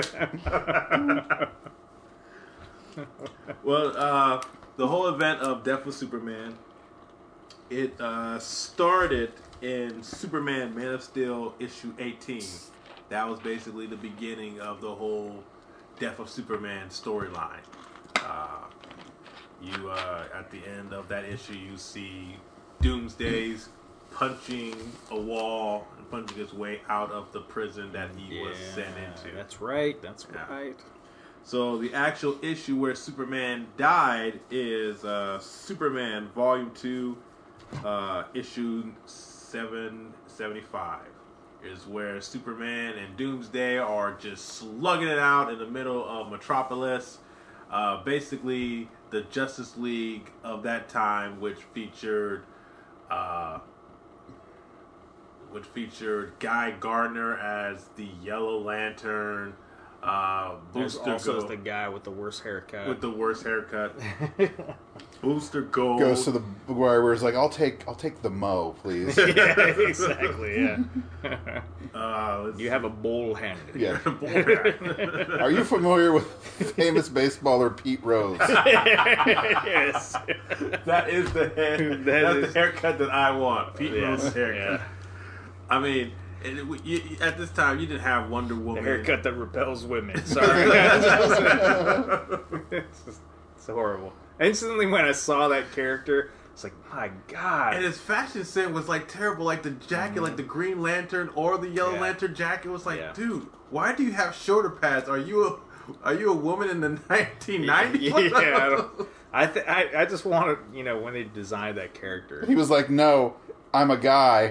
Well, the whole event of Death of Superman, it started in Superman Man of Steel issue 18. That was basically the beginning of the whole Death of Superman storyline. At the end of that issue, you see Doomsday's punching a wall and punching his way out of the prison that he was sent into. That's right. So the actual issue where Superman died is Superman Volume 2, issue 775. Is where Superman and Doomsday are just slugging it out in the middle of Metropolis. Basically, the Justice League of that time, which featured Guy Gardner as the Yellow Lantern. There's also the guy with the worst haircut. Booster Gold goes to the where he's like, I'll take the Mo, please. Yeah, exactly. Yeah. You have a bowl hand. Yeah. Are you familiar with famous baseballer Pete Rose? Yes. That is the the haircut that I want. Pete Rose's haircut. Yeah. I mean, at this time, you didn't have Wonder Woman. The haircut that repels women. Sorry. It's horrible. Instantly, when I saw that character, it's like, my God. And his fashion sense was like terrible. Like the jacket, like the Green Lantern or the Yellow Lantern jacket was like, dude, why do you have shoulder pads? Are you a woman in the 1990s? I just wanted, when they designed that character. He was like, no, I'm a guy.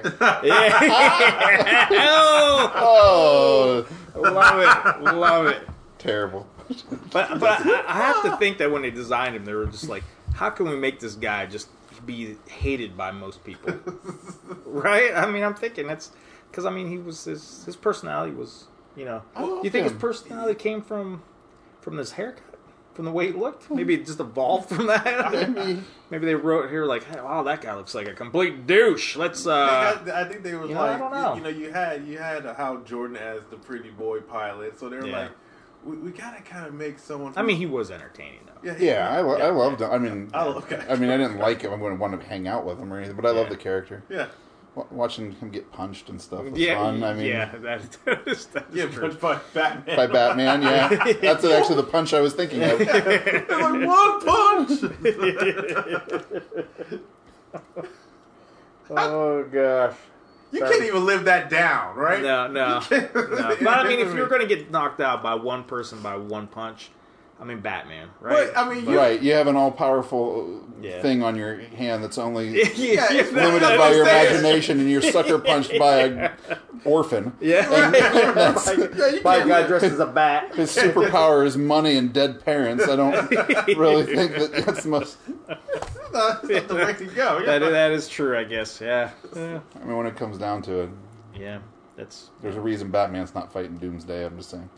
Oh, love it. Terrible. But I have to think that when they designed him, they were just like, how can we make this guy just be hated by most people? Right? I mean, I'm thinking that's because he was his personality was, you think his personality came from this haircut, from the way he looked? Maybe it just evolved from that. Maybe they wrote here like, hey, wow, that guy looks like a complete douche. Let's. I think they was like, I don't know. You had Hal Jordan as the pretty boy pilot, so they were like, we gotta kind of make someone. He was entertaining though. I loved him. I didn't like him. I wouldn't want to hang out with him or anything, but I love the character. Yeah. Watching him get punched and stuff was That fun. is punched by Batman. By Batman, yeah. That's actually the punch I was thinking of. It's like one punch. Oh gosh. You can't even live that down, right? No. But if you're going to get knocked out by one person by one punch, Batman, right? But, right. You have an all-powerful thing on your hand that's only limited by your imagination, and you're sucker punched by an orphan. Yeah. By a guy dressed as a bat. His superpower is money and dead parents. I don't really think that's the most... That's not the way to go. That is true, I guess. Yeah. When it comes down to it. Yeah. There's a reason Batman's not fighting Doomsday, I'm just saying.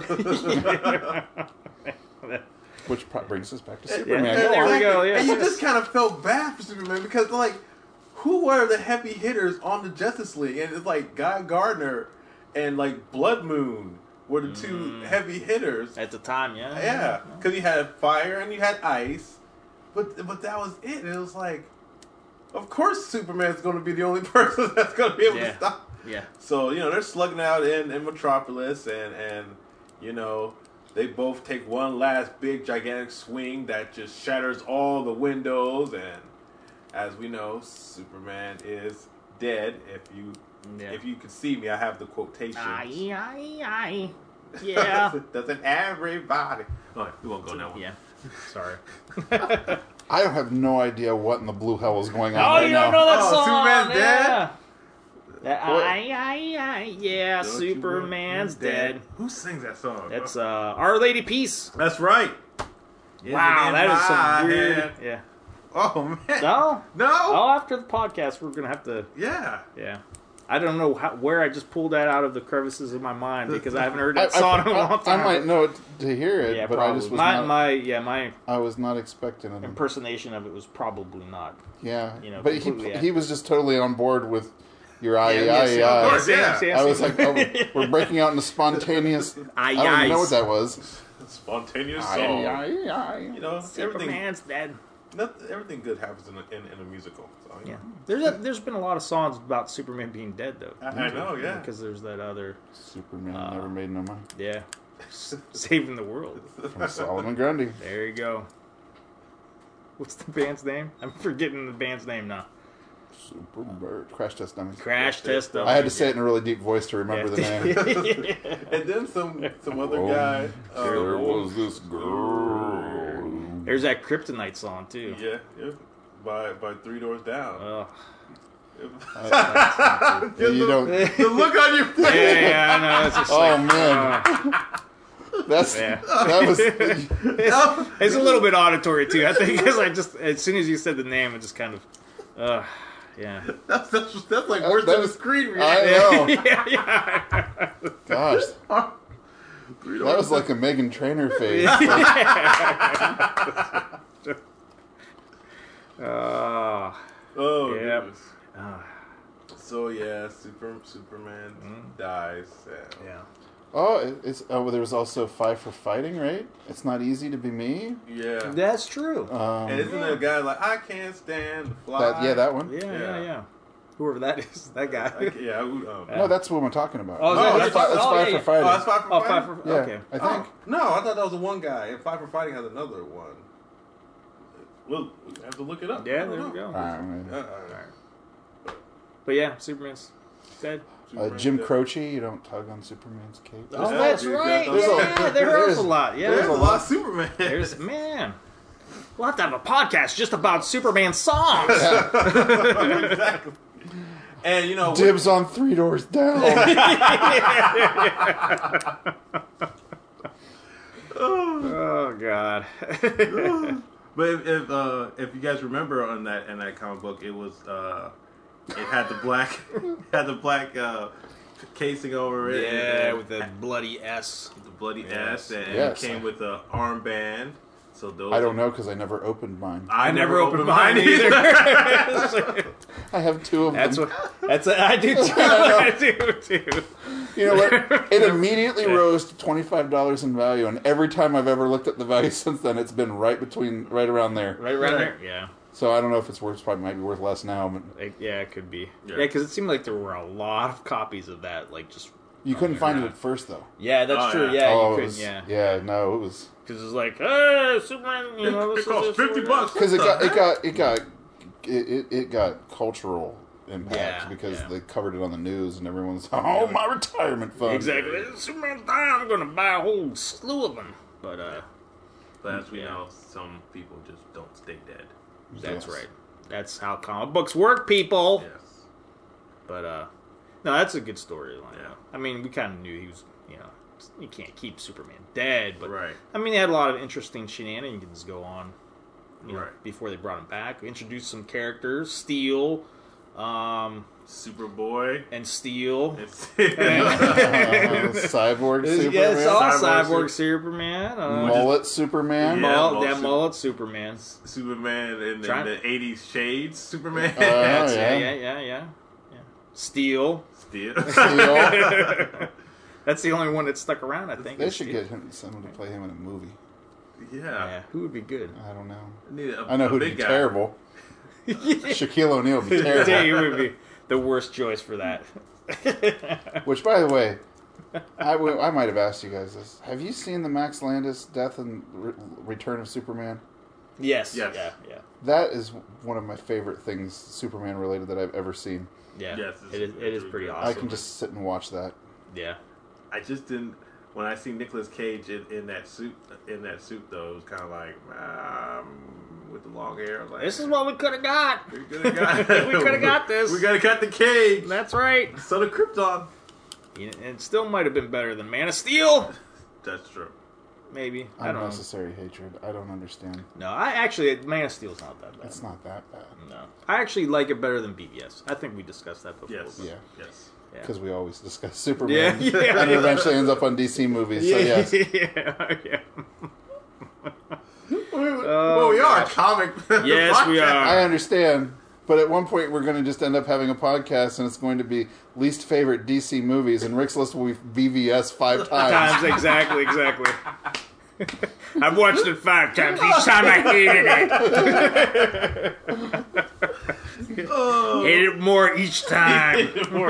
Which brings us back to Superman. There we go. Yeah. And you just kind of felt bad for Superman because, who were the heavy hitters on the Justice League? And it's like Guy Gardner and Blood Moon were the two heavy hitters at the time. Yeah. Yeah, because you had fire and you had ice, but that was it. It was like, of course, Superman's going to be the only person that's going to be able to stop. Yeah. So they're slugging out in Metropolis, and they both take one last big gigantic swing that just shatters all the windows, and as we know, Superman is dead. If you could see me, I have the quotations. Aye. Yeah. Doesn't everybody? Oh, we won't go now. Yeah. Sorry. I have no idea what in the blue hell is going on right now. Oh, you don't know that song? Superman's dead? Yeah, Superman's dead. Who sings that song? That's Our Lady Peace. That's right. Wow, that is some weird. Yeah. Oh man. No. No. Oh, after the podcast, we're gonna have to. Yeah. Yeah. I don't know where I just pulled that out of the crevices of my mind because I haven't heard that song in a long time. I might know it to hear it, Yeah, but probably. I just was my I was not expecting it. impersonation of it was probably not. Yeah, You know, but he was just totally on board with your Of course, yeah. I was like, oh, we're breaking out into spontaneous. I don't even know what that was. Spontaneous song. You know, Superman's dead. everything good happens in a musical. So, Yeah, there's been a lot of songs about Superman being dead though. I know, yeah. Because there's that other Superman never made no money. yeah, saving the world. From Solomon Grundy. There you go. What's the band's name? I'm forgetting the band's name now. Superbird. Crash Test Dummies. Crash Test Dummies. I had to say it in a really deep voice to remember the name. And then some other guy. There was this girl. There's that Kryptonite song too. Yeah. By Three Doors Down. Oh. You don't. The look on your face. Yeah, I know. It's just Man. That was. it's a little bit auditory too. I think because I just as soon as you said the name, it just kind of, yeah. That's like worse than the screen reaction. I know. yeah. Gosh. That was like a Meghan Trainor face. Oh, yep. goodness. So yeah, Superman dies. Yeah. There was also Five for Fighting, right? It's not easy to be me. Yeah. That's true. And isn't there a guy like I can't stand to fly? That one. Yeah. Whoever that is, that guy. No, that's what I'm talking about. That's Five for Fighting. Oh, that's Five for Fighting? Yeah, okay. I think. No, I thought that was the one guy. And Five for Fighting has another one. We'll have to look it up. Yeah, there we go. All right. But yeah, Superman's dead. Jim Croce, you don't tug on Superman's cape. Oh, that's right. There's a lot. Yeah, there's a lot of Superman. Man. We'll have to have a podcast just about Superman songs. Exactly. And you know, dibs on Three Doors Down. Oh God. But if you guys remember in that comic book, it was it had the black casing over it. Yeah, with the bloody S. The bloody S, and it came with an armband. So those I don't know because I never opened mine. I never opened mine either. I have two of them. I do too. I do too. You know what? It immediately rose to $25 in value, and every time I've ever looked at the value since then, it's been right around there. Right around there. Yeah. So I don't know if it's worth. Probably might be worth less now. But it could be. Yeah, because it seemed like there were a lot of copies of that. Like just you couldn't find it at first though. Yeah, that's true. Yeah, you couldn't. Yeah, no, it was. Because it's like, hey, Superman, you know, it cost $50. Because it got cultural impact because they covered it on the news and everyone's my retirement fund. Exactly. Superman's dying. I'm going to buy a whole slew of them. But as we know, some people just don't stay dead. That's right. That's how comic books work, people. Yes. But no, that's a good storyline. Yeah. I mean, we kind of knew he was, you can't keep Superman dead, but right. I mean, they had a lot of interesting shenanigans go on, before they brought him back. We introduced some characters, Steel, Superboy, and Steel, Cyborg Superman. Yeah, it's all Cyborg Superman, Mullet Superman, Mullet Superman, Superman in the '80s shades, Superman. Yeah. Steel. That's the only one that stuck around, I think. They should get someone to play him in a movie. Yeah. Who would be good? I don't know. I know who'd be terrible. Shaquille O'Neal would be terrible. He would be the worst choice for that. Which, by the way, I might have asked you guys this. Have you seen the Max Landis Death and Return of Superman? Yes. Yeah. That is one of my favorite things Superman related that I've ever seen. Yeah. Yes, it is pretty awesome. I can just sit and watch that. Yeah. I just didn't. When I see Nicolas Cage in that suit, though, it was kind of like with the long hair. Like, this is what we could have got. We could have got this. We gotta cut the Cage. That's right. Son of Krypton. And it still might have been better than Man of Steel. That's true. Maybe. I don't know. Unnecessary hatred. I don't understand. No, Man of Steel's not that bad. It's not that bad. No. I actually like it better than BVS. I think we discussed that before. Yes. Yeah. Yes. Because we always discuss Superman. Yeah, and it eventually ends up on DC movies. So, yes. Yeah. Well, we are a comic. Yes, we are. I understand. But at one point, we're going to just end up having a podcast, and it's going to be least favorite DC movies, and Rick's list will be VVS 5 times. Exactly. I've watched it 5 times. Each time I hated it. Hated it more each time.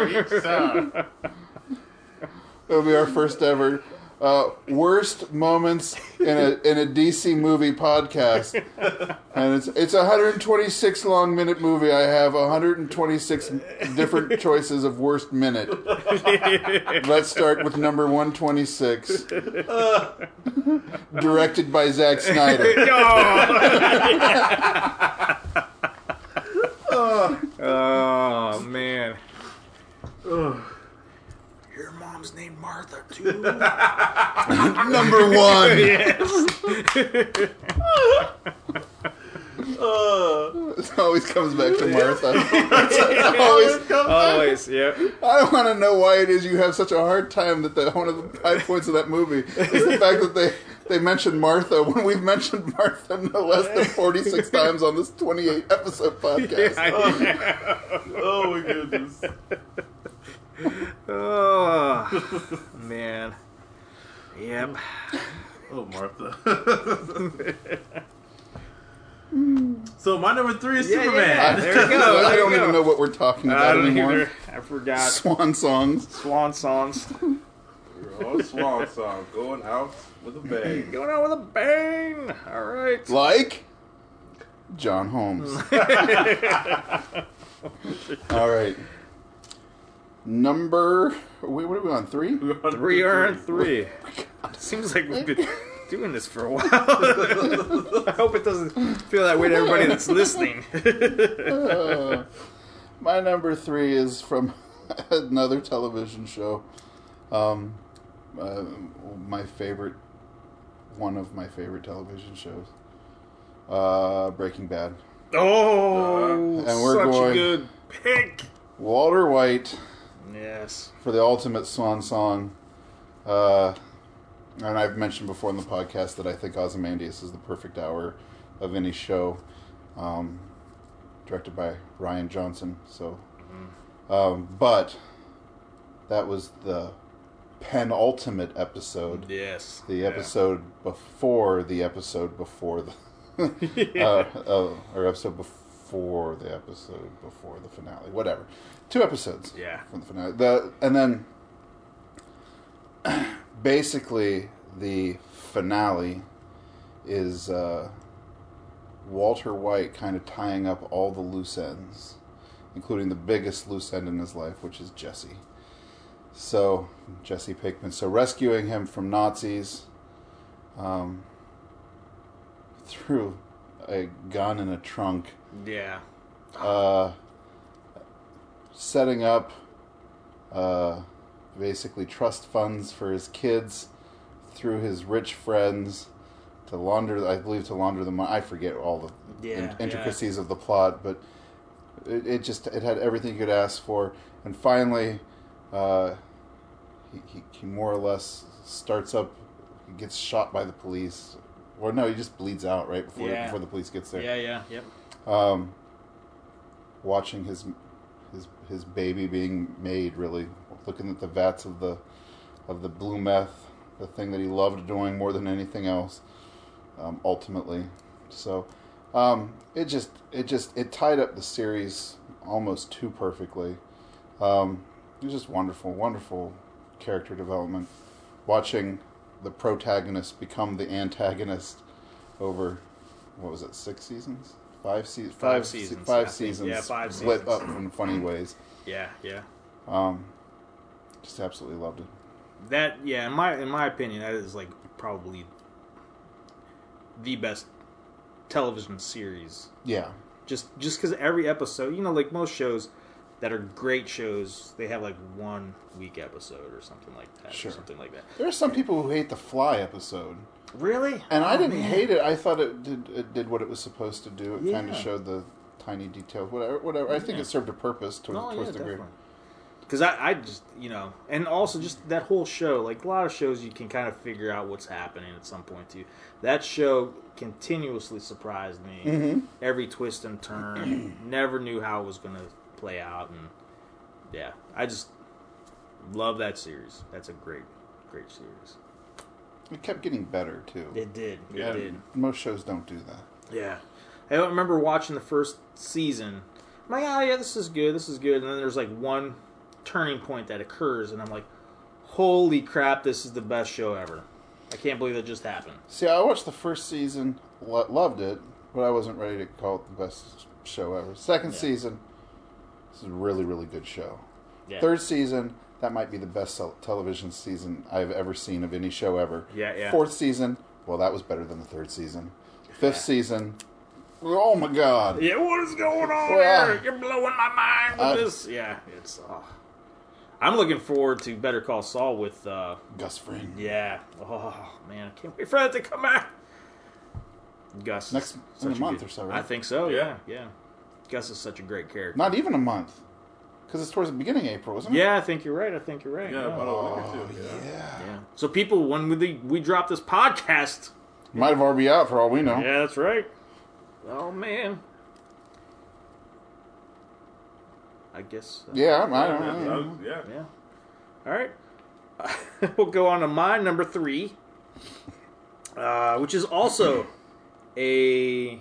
It'll be our first ever worst moments in a DC movie podcast, and it's a 126 long minute movie. I have 126 different choices of worst minute. Let's start with number 126, directed by Zack Snyder. Oh man. Your mom's named Martha too. Number 1. Yes. It always comes back to Martha. Always, yeah. I want to know why it is you have such a hard time that one of the high points of that movie is the fact that they mentioned Martha when we've mentioned Martha no less than 46 times on this 28 episode podcast. Oh my goodness. Oh man. Yep. Oh, Martha. So my number 3 is Superman. Yeah. There you go. I don't even know what we're talking about anymore. Either. I forgot. Swan songs. Swan songs. Oh, swan song. Going out with a bang. Going out with a bang. All right. Like John Holmes. All right. Number... what are we on? 3? 3 are on 3. Seems like we've been doing this for a while. I hope it doesn't feel that way to everybody that's listening. My number 3 is from another television show. One of my favorite television shows. Breaking Bad. Oh, and we're such going a good pick. Walter White Yes. for the ultimate swan song. And I've mentioned before in the podcast that I think Ozymandias is the perfect hour of any show. Directed by Rian Johnson. So, but that was the penultimate episode. Yes. The episode before the episode before the or episode before the episode before the finale. Whatever. 2 episodes. Yeah. From the finale. And then basically the finale is Walter White kind of tying up all the loose ends, including the biggest loose end in his life, which is Jesse. So, Jesse Pinkman. So, rescuing him from Nazis through a gun in a trunk. Yeah. Setting up basically trust funds for his kids through his rich friends to launder the money. I forget all the intricacies of the plot, but it had everything you could ask for. And finally, he more or less starts up. He gets shot by the police, or no, he just bleeds out right before the police gets there. Yep. Watching his baby being made, really looking at the vats of the blue meth, the thing that he loved doing more than anything else. Ultimately, so it tied up the series almost too perfectly. It was just wonderful character development. Watching the protagonist become the antagonist over, what was it, 6 seasons? 5 seasons? 5 seasons. 5 seasons. Yeah, 5 split seasons. up in funny ways. Yeah. Just absolutely loved it. That, in my opinion, that is like probably the best television series. Yeah. Just because every episode, like most shows, that are great shows, they have like 1 week episode or something like that. Sure. Or something like that. There are some people who hate the Fly episode. Really? And I didn't hate it. I thought it did what it was supposed to do. It kind of Yeah. showed the tiny details. Whatever. I think it served a purpose towards the greater. Because I just, and also just that whole show, like a lot of shows you can kind of figure out what's happening at some point too. That show continuously surprised me. Every twist and turn. Never knew how it was going to play out. And yeah, I just love that series. That's a great series. It kept getting better, too. It did. Yeah. It did. Most shows don't do that. Yeah. I remember watching the first season. I'm like, oh yeah, this is good. And then there's like one turning point that occurs, and I'm like, holy crap, this is the best show ever. I can't believe that just happened. See, I watched the first season, loved it, but I wasn't ready to call it the best show ever. Second season, this is a really, really good show. Yeah. Third season, that might be the best television season I've ever seen of any show ever. Yeah. Fourth season, well, that was better than the third season. Fifth season, oh my God. Yeah, what is going on Well, here? You're blowing my mind with this. Yeah, it's... I'm looking forward to Better Call Saul with... Gus Fring. Yeah. Oh, man, I can't wait for that to come back. Gus. Next in a month or so, right? I think so, yeah. Gus is such a great character. Not even a month. Because it's towards the beginning of April, isn't it? Yeah, I think you're right. Yeah, about a week or two. Yeah. So people, when we drop this podcast... Might have already be out for all we know. Yeah, that's right. Oh, man. I guess... Yeah, I don't know. Yeah. All right. We'll go on to my number 3, which is also a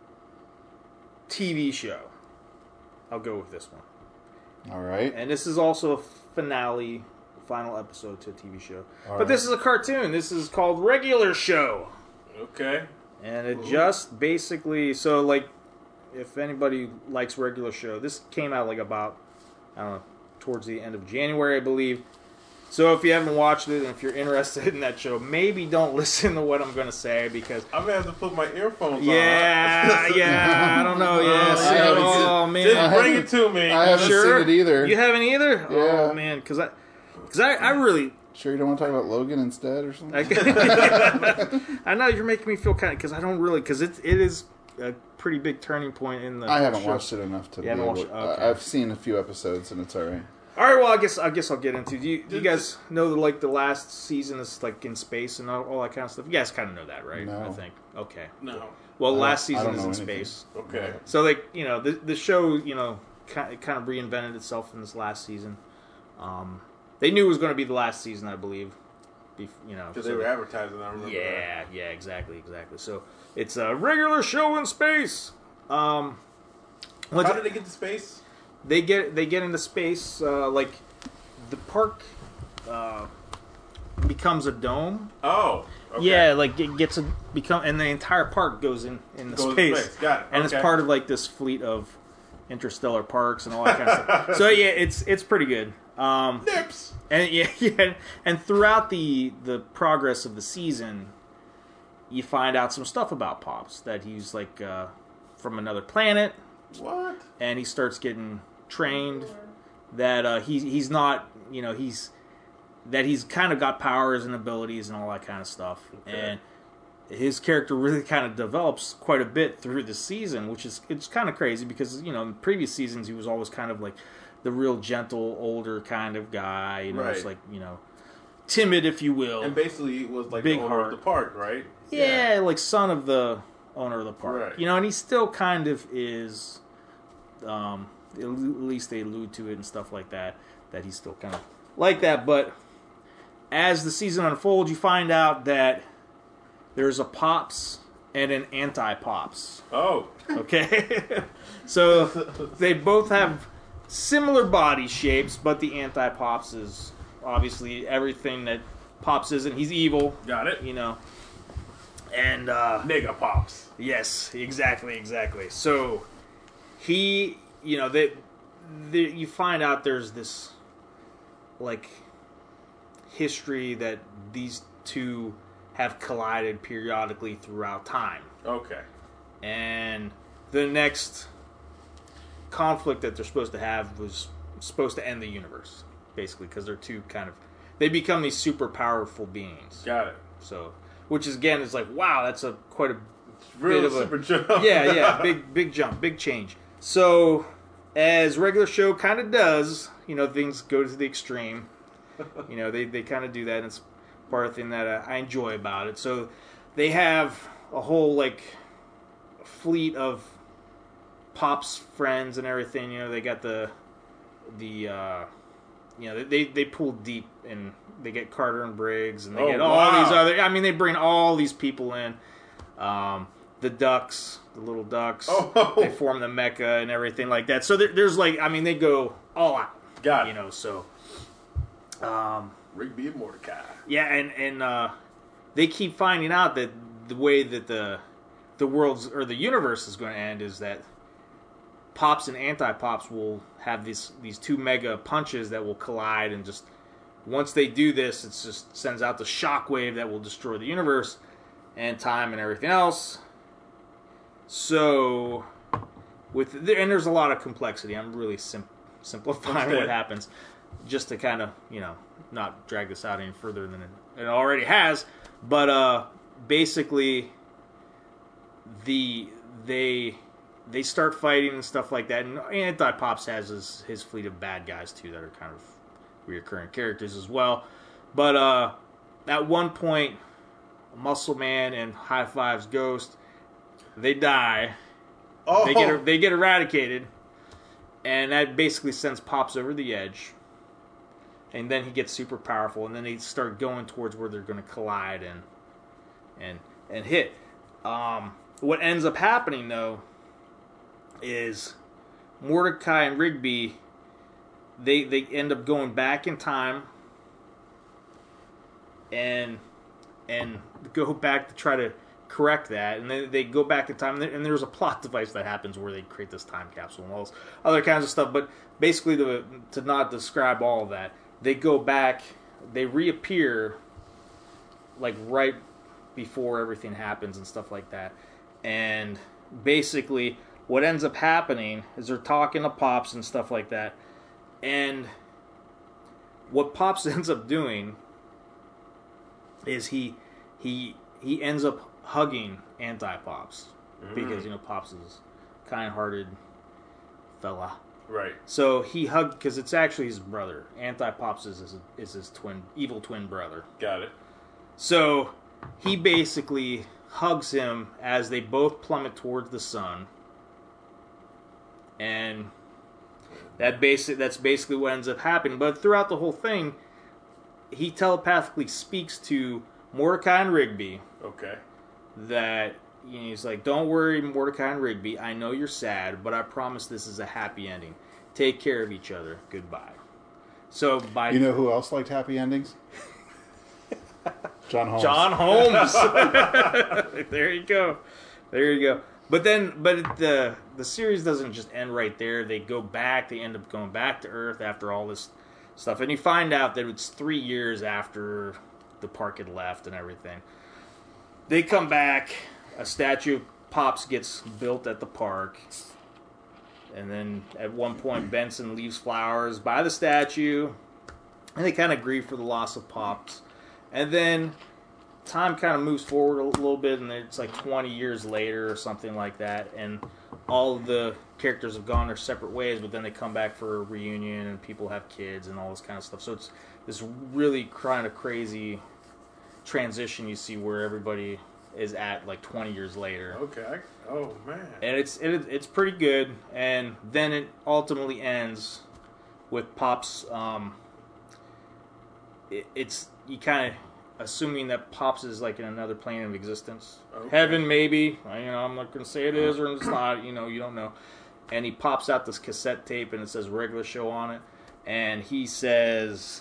TV show. I'll go with this one. All right. And this is also a final episode to a TV show. All but this is a cartoon. This is called Regular Show. Okay. And it just basically... So, like, if anybody likes Regular Show, this came out, like, about, I don't know, towards the end of January, I believe. So if you haven't watched it and if you're interested in that show, maybe don't listen to what I'm going to say because... I'm going to have to put my earphones on. Yeah, I don't know. Yeah, man. Just bring it to me. I haven't seen it either. You haven't either? Yeah. Oh, man, because I really... Sure you don't want to talk about Logan instead or something? I know you're making me feel kind of... Because I don't really... Because it is a pretty big turning point in the I haven't show. watched it enough to be haven't able watched to... it? Okay. I've seen a few episodes and it's all right. All right, well, I guess I'll get into. Do you guys know that like the last season is like in space and all that kind of stuff? You guys kind of know that, right? No. I think. Okay. No. Well, last I season don't is know in anything. space. Okay. So like the show kind of reinvented itself in this last season. They knew it was going to be the last season, I believe. Because they were advertising, I remember that. Yeah, exactly. So it's a regular show in space. How did they get to space? They get into space, like the park becomes a dome. Oh, okay. Yeah, like it gets and the entire park goes in the space. Got it. And it's part of like this fleet of interstellar parks and all that kind of stuff. So yeah, it's pretty good. Nips. And and throughout the progress of the season, you find out some stuff about Pops that he's like from another planet. What? And he starts getting trained that he's not, he's kind of got powers and abilities and all that kind of stuff. Okay. And his character really kind of develops quite a bit through the season, it's kind of crazy because, in previous seasons he was always kind of like the real gentle, older kind of guy, right. It's like, timid, if you will. And basically he was like big the owner heart of the park, right? Yeah, like son of the owner of the park. Right. And he still kind of is... at least they allude to it and stuff like that he's still kind of like that. But as the season unfolds, you find out that there's a Pops and an anti-Pops. Oh. Okay? So they both have similar body shapes, but the anti-Pops is obviously everything that Pops isn't. He's evil. Got it. And Nigga Pops. Yes, exactly. So he, you find out there's this like history that these two have collided periodically throughout time. Okay. And the next conflict that they're supposed to have was supposed to end the universe, basically, because they're two they become these super powerful beings. Got it. So, which is again is like, wow, that's quite a Real bit of super a jump. yeah, big jump, big change. So, as regular show kind of does, things go to the extreme. They kind of do that, and it's part of the thing that I enjoy about it. So, they have a whole fleet of Pop's friends and everything. They got the they pull deep, and they get Carter and Briggs, and they get all these other. I mean, they bring all these people in. The ducks, the little ducks, they form the mecha and everything like that. So there's they go all out. Got it. So Rigby and Mordecai. Yeah, and they keep finding out that the way that the world's or the universe is going to end is that Pops and Anti-Pops will have these two mega punches that will collide, and just once they do this, it just sends out the shockwave that will destroy the universe and time and everything else. So, and there's a lot of complexity. I'm really simplifying what happens, just to kind of not drag this out any further than it already has. But basically, they start fighting and stuff like that. And Anti-Pops has his fleet of bad guys too that are kind of reoccurring characters as well. But at one point, Muscle Man and High Five's Ghost, they die. Oh. They get eradicated, and that basically sends Pops over the edge. And then he gets super powerful, and then they start going towards where they're going to collide and hit. What ends up happening though is Mordecai and Rigby, they end up going back in time and go back to try to correct that, and they go back in time, and there's a plot device that happens where they create this time capsule and all this other kinds of stuff. But basically, to not describe all of that, they go back, they reappear right before everything happens and stuff like that. And basically, what ends up happening is they're talking to Pops and stuff like that. And what Pops ends up doing is he ends up hugging Anti-Pops because Pops is a kind-hearted fella. Right. So he hugged, because it's actually his brother. Anti-Pops is his evil twin brother. Got it. So he basically hugs him as they both plummet towards the sun, and that's basically what ends up happening. But throughout the whole thing, he telepathically speaks to Mordecai and Rigby. Okay. That he's like, "Don't worry, Mordecai and Rigby. I know you're sad, but I promise this is a happy ending. Take care of each other. Goodbye." So you know who else liked happy endings? John Holmes. John Holmes. There you go. But the series doesn't just end right there. They go back. They end up going back to Earth after all this stuff, and you find out that it's 3 years after the park had left and everything. They come back. A statue of Pops gets built at the park, and then at one point Benson leaves flowers by the statue, and they kind of grieve for the loss of Pops. And then time kind of moves forward a little bit, and it's 20 years later or something like that, and all of the characters have gone their separate ways, but then they come back for a reunion, and people have kids and all this kind of stuff. So it's this really kind of crazy transition you see where everybody is at 20 years later. Okay. Oh man. And it's pretty good, and then it ultimately ends with Pops. It's you kind of assuming that Pops is in another plane of existence, heaven maybe. I'm not gonna say it is or it's not. You don't know. And he pops out this cassette tape, and it says "Regular Show" on it, and he says,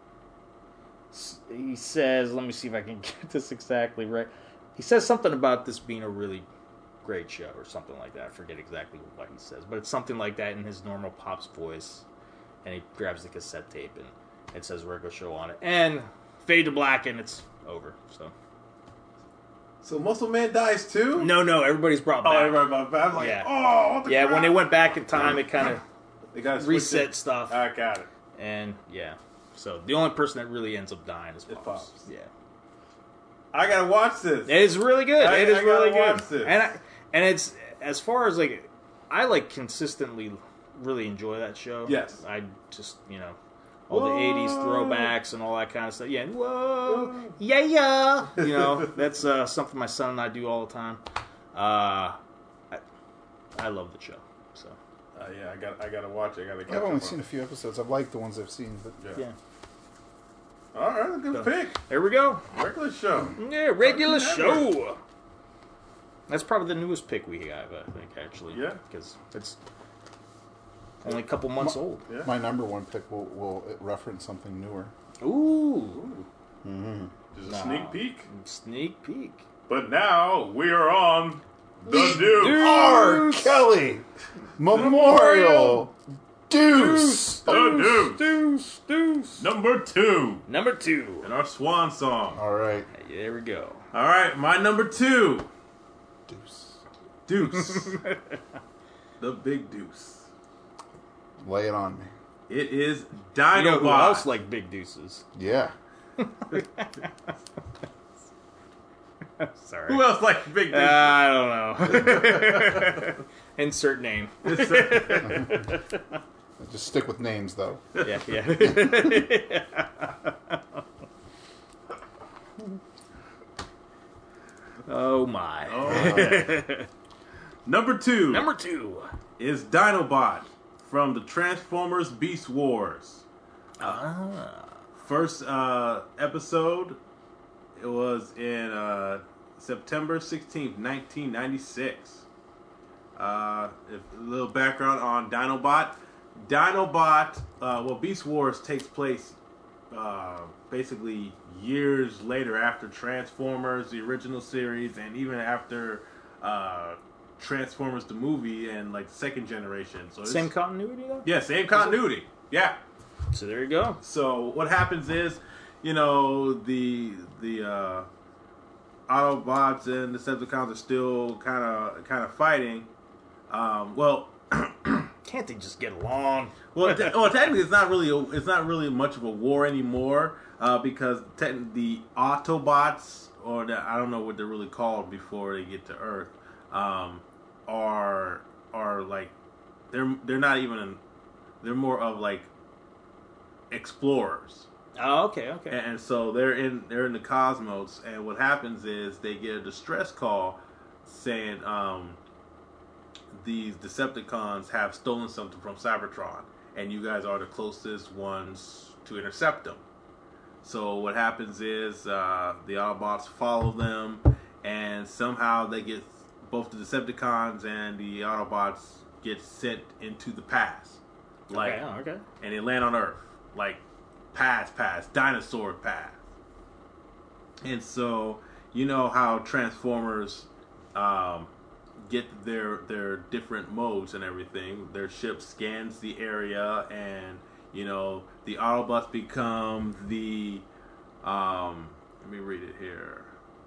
let me see if I can get this exactly right. He says something about this being a really great show or something like that. I forget exactly what he says, but it's something like that in his normal Pops voice. And he grabs the cassette tape, and it says "Regular Show" on it. And fade to black, and it's over. So Muscle Man dies too? No, everybody's brought back. Everybody brought back. I'm like, Yeah. what the crap? When they went back in time, it kind of they got reset stuff. I got it. And so the only person that really ends up dying is Pops. Pops. Yeah, I gotta watch this. it is really good. It is really good. Watch this. And it's as far as like I like consistently really enjoy that show. Yes. I just all the 80s throwbacks and all that kind of stuff. Yeah, whoa, yeah. That's something my son and I do all the time. I love the show. So I gotta watch it. I gotta catch I've only up seen on a few episodes. I've liked the ones I've seen, but yeah. All right, good pick. There we go. Regular show. Yeah, regular Cartoon show. That's probably the newest pick we have, I think, actually. Yeah. Because it's only a couple months old. Yeah. my number one pick will reference something newer. Ooh. Just a sneak peek. Sneak peek. But now we are on the Deuce. R. Kelly Memorial Deuce. The Deuce. Deuce. Number 2. Number 2. In our swan song. All right, There we go. All right, my number 2. Deuce. Deuce. The big Deuce. Lay it on me. It is You Dinobot. know who else like big deuces? Yeah. Sorry. Who else likes big Deuce? I don't know. Insert name. Just stick with names, though. Yeah. Oh my. Number 2. Number 2. is Dinobot from the Transformers Beast Wars. First episode, it was in September 16th, 1996. A little background on Dinobot. Beast Wars takes place basically years later after Transformers, the original series, and even after Transformers the movie and like the second generation. So Same continuity though? Yeah, same continuity. Yeah. So there you go. So what happens is, the Autobots and the Decepticons are still kind of fighting. Can't they just get along? Technically, it's not really much of a war anymore because the Autobots, I don't know what they're really called before they get to Earth, are like they're not even they're more of like explorers. Oh, okay. And so they're in the cosmos, and what happens is they get a distress call saying these Decepticons have stolen something from Cybertron, and you guys are the closest ones to intercept them. So what happens is the Autobots follow them, and somehow they get both the Decepticons and the Autobots get sent into the past. Okay. And they land on Earth, like past, dinosaur past. And so, you know how Transformers get their different modes and everything. Their ship scans the area, and the Autobots become the let me read it here.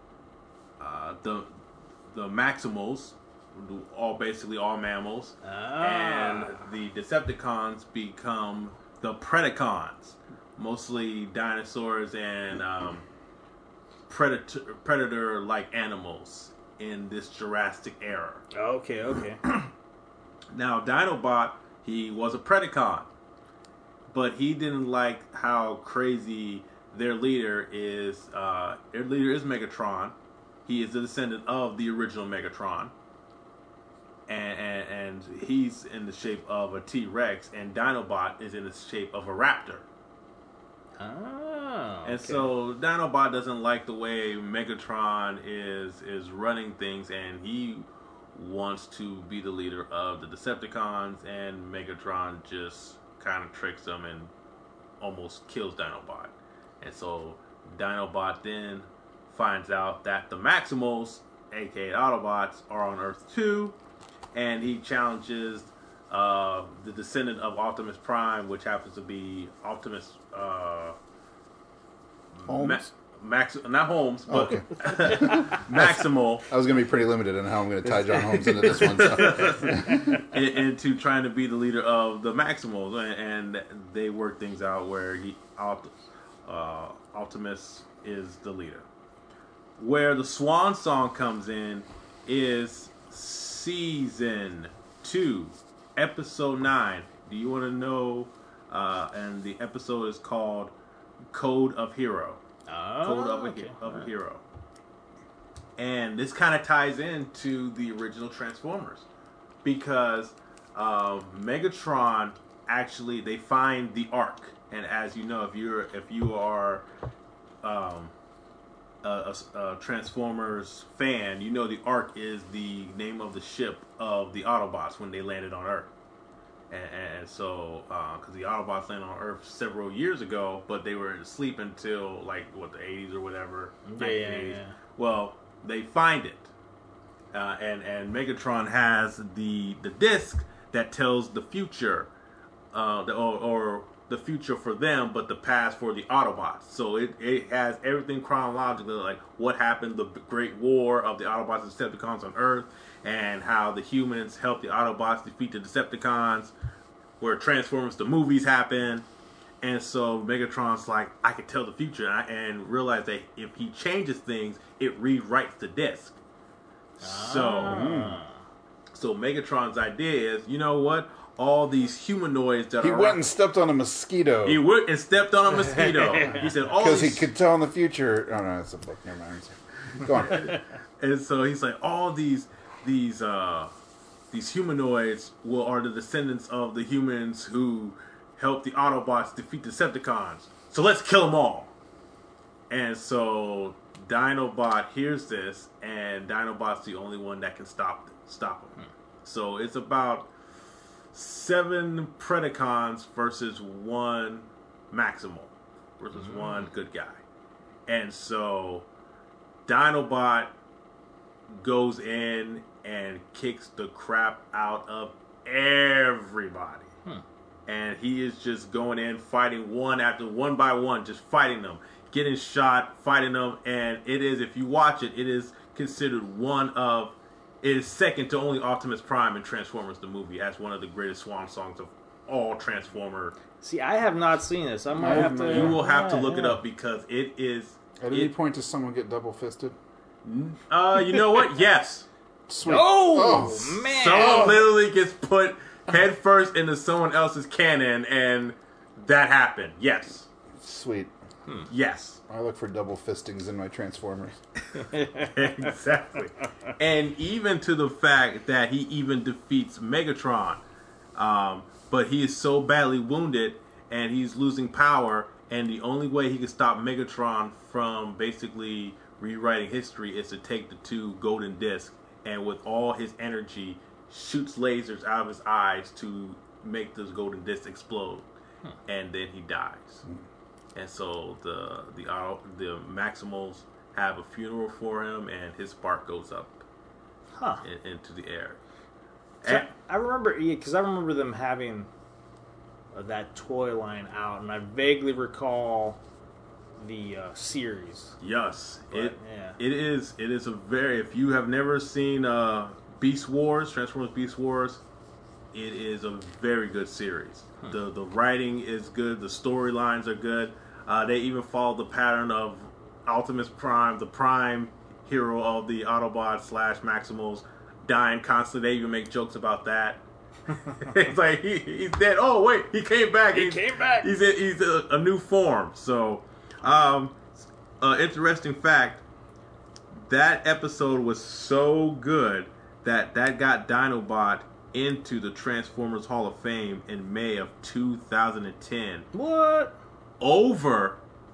The Maximals, basically all mammals, and the Decepticons become the Predacons, mostly dinosaurs and predator-like animals in this Jurassic era. Okay. Now, Dinobot, he was a Predacon, but he didn't like how crazy their leader is. Their leader is Megatron. He is the descendant of the original Megatron. And he's in the shape of a T-Rex, and Dinobot is in the shape of a raptor. Oh. And so Dinobot doesn't like the way Megatron is running things, and he wants to be the leader of the Decepticons, and Megatron just kind of tricks him and almost kills Dinobot. And so Dinobot then finds out that the Maximals, aka Autobots, are on Earth too, and he challenges the descendant of Optimus Prime, which happens to be Optimus not Holmes, but Okay. Maximal. I was going to be pretty limited in how I'm going to tie John Holmes into this one. So. into trying to be the leader of the Maximals, and they work things out where Optimus is the leader. Where the Swan Song comes in is season 2, episode 9. Do you want to know? And the episode is called Code of Hero. Code of a Hero. And this kind of ties into the original Transformers because Megatron actually, they find the Ark, and as you know, if you are a Transformers fan, you know the Ark is the name of the ship of the Autobots when they landed on Earth. And so, because the Autobots landed on Earth several years ago, but they were asleep until the 80s or whatever. Yeah. Well, they find it, and Megatron has the disc that tells the future, or the future for them, but the past for the Autobots. So it has everything chronologically, like what happened, the Great War of the Autobots and Decepticons on Earth, and how the humans helped the Autobots defeat the Decepticons, where Transformers the movies happen. And so Megatron's like, I can tell the future, and realize that if he changes things, it rewrites the disc. So Megatron's idea is, you know what? All these humanoids that He went and stepped on a mosquito. He went and stepped on a mosquito. He said, because he could tell in the future. Oh no, it's a book. Never mind. Go on. And so he's like, all these humanoids are the descendants of the humans who helped the Autobots defeat the Decepticons. So let's kill them all. And so Dinobot hears this, and Dinobot's the only one that can stop him. So it's about 7 Predacons versus 1 Maximal versus 1 good guy. And so Dinobot goes in and kicks the crap out of everybody. And he is just going in, fighting one by one, just fighting them, getting shot, fighting them. And it is, if you watch it, it is considered it is second to only Optimus Prime in Transformers the movie as one of the greatest swan songs of all Transformer. See, I have not seen this. I might have to. You will have to look it up because it is. At any point, does someone get double fisted? You know what? Yes. Sweet. Oh man! Someone literally gets put head first into someone else's cannon, and that happened. Yes. Sweet. Yes. I look for double fistings in my Transformers. Exactly. And even to the fact that he even defeats Megatron, but he is so badly wounded and he's losing power, and the only way he can stop Megatron from basically rewriting history is to take the 2 golden discs, and with all his energy shoots lasers out of his eyes to make those golden discs explode, and then he dies. And so the Maximals have a funeral for him, and his spark goes up into the air. So I remember them having that toy line out, and I vaguely recall the series. Yes, But, it is a very, if you have never seen Beast Wars, Transformers Beast Wars, it is a very good series. The writing is good, the storylines are good. They even follow the pattern of Optimus Prime, the prime hero of the Autobots / Maximals, dying constantly. They even make jokes about that. It's like he's dead. Oh wait, he came back. He came back. He's a new form. So, interesting fact. That episode was so good that got Dinobot into the Transformers Hall of Fame in May of 2010. What? Over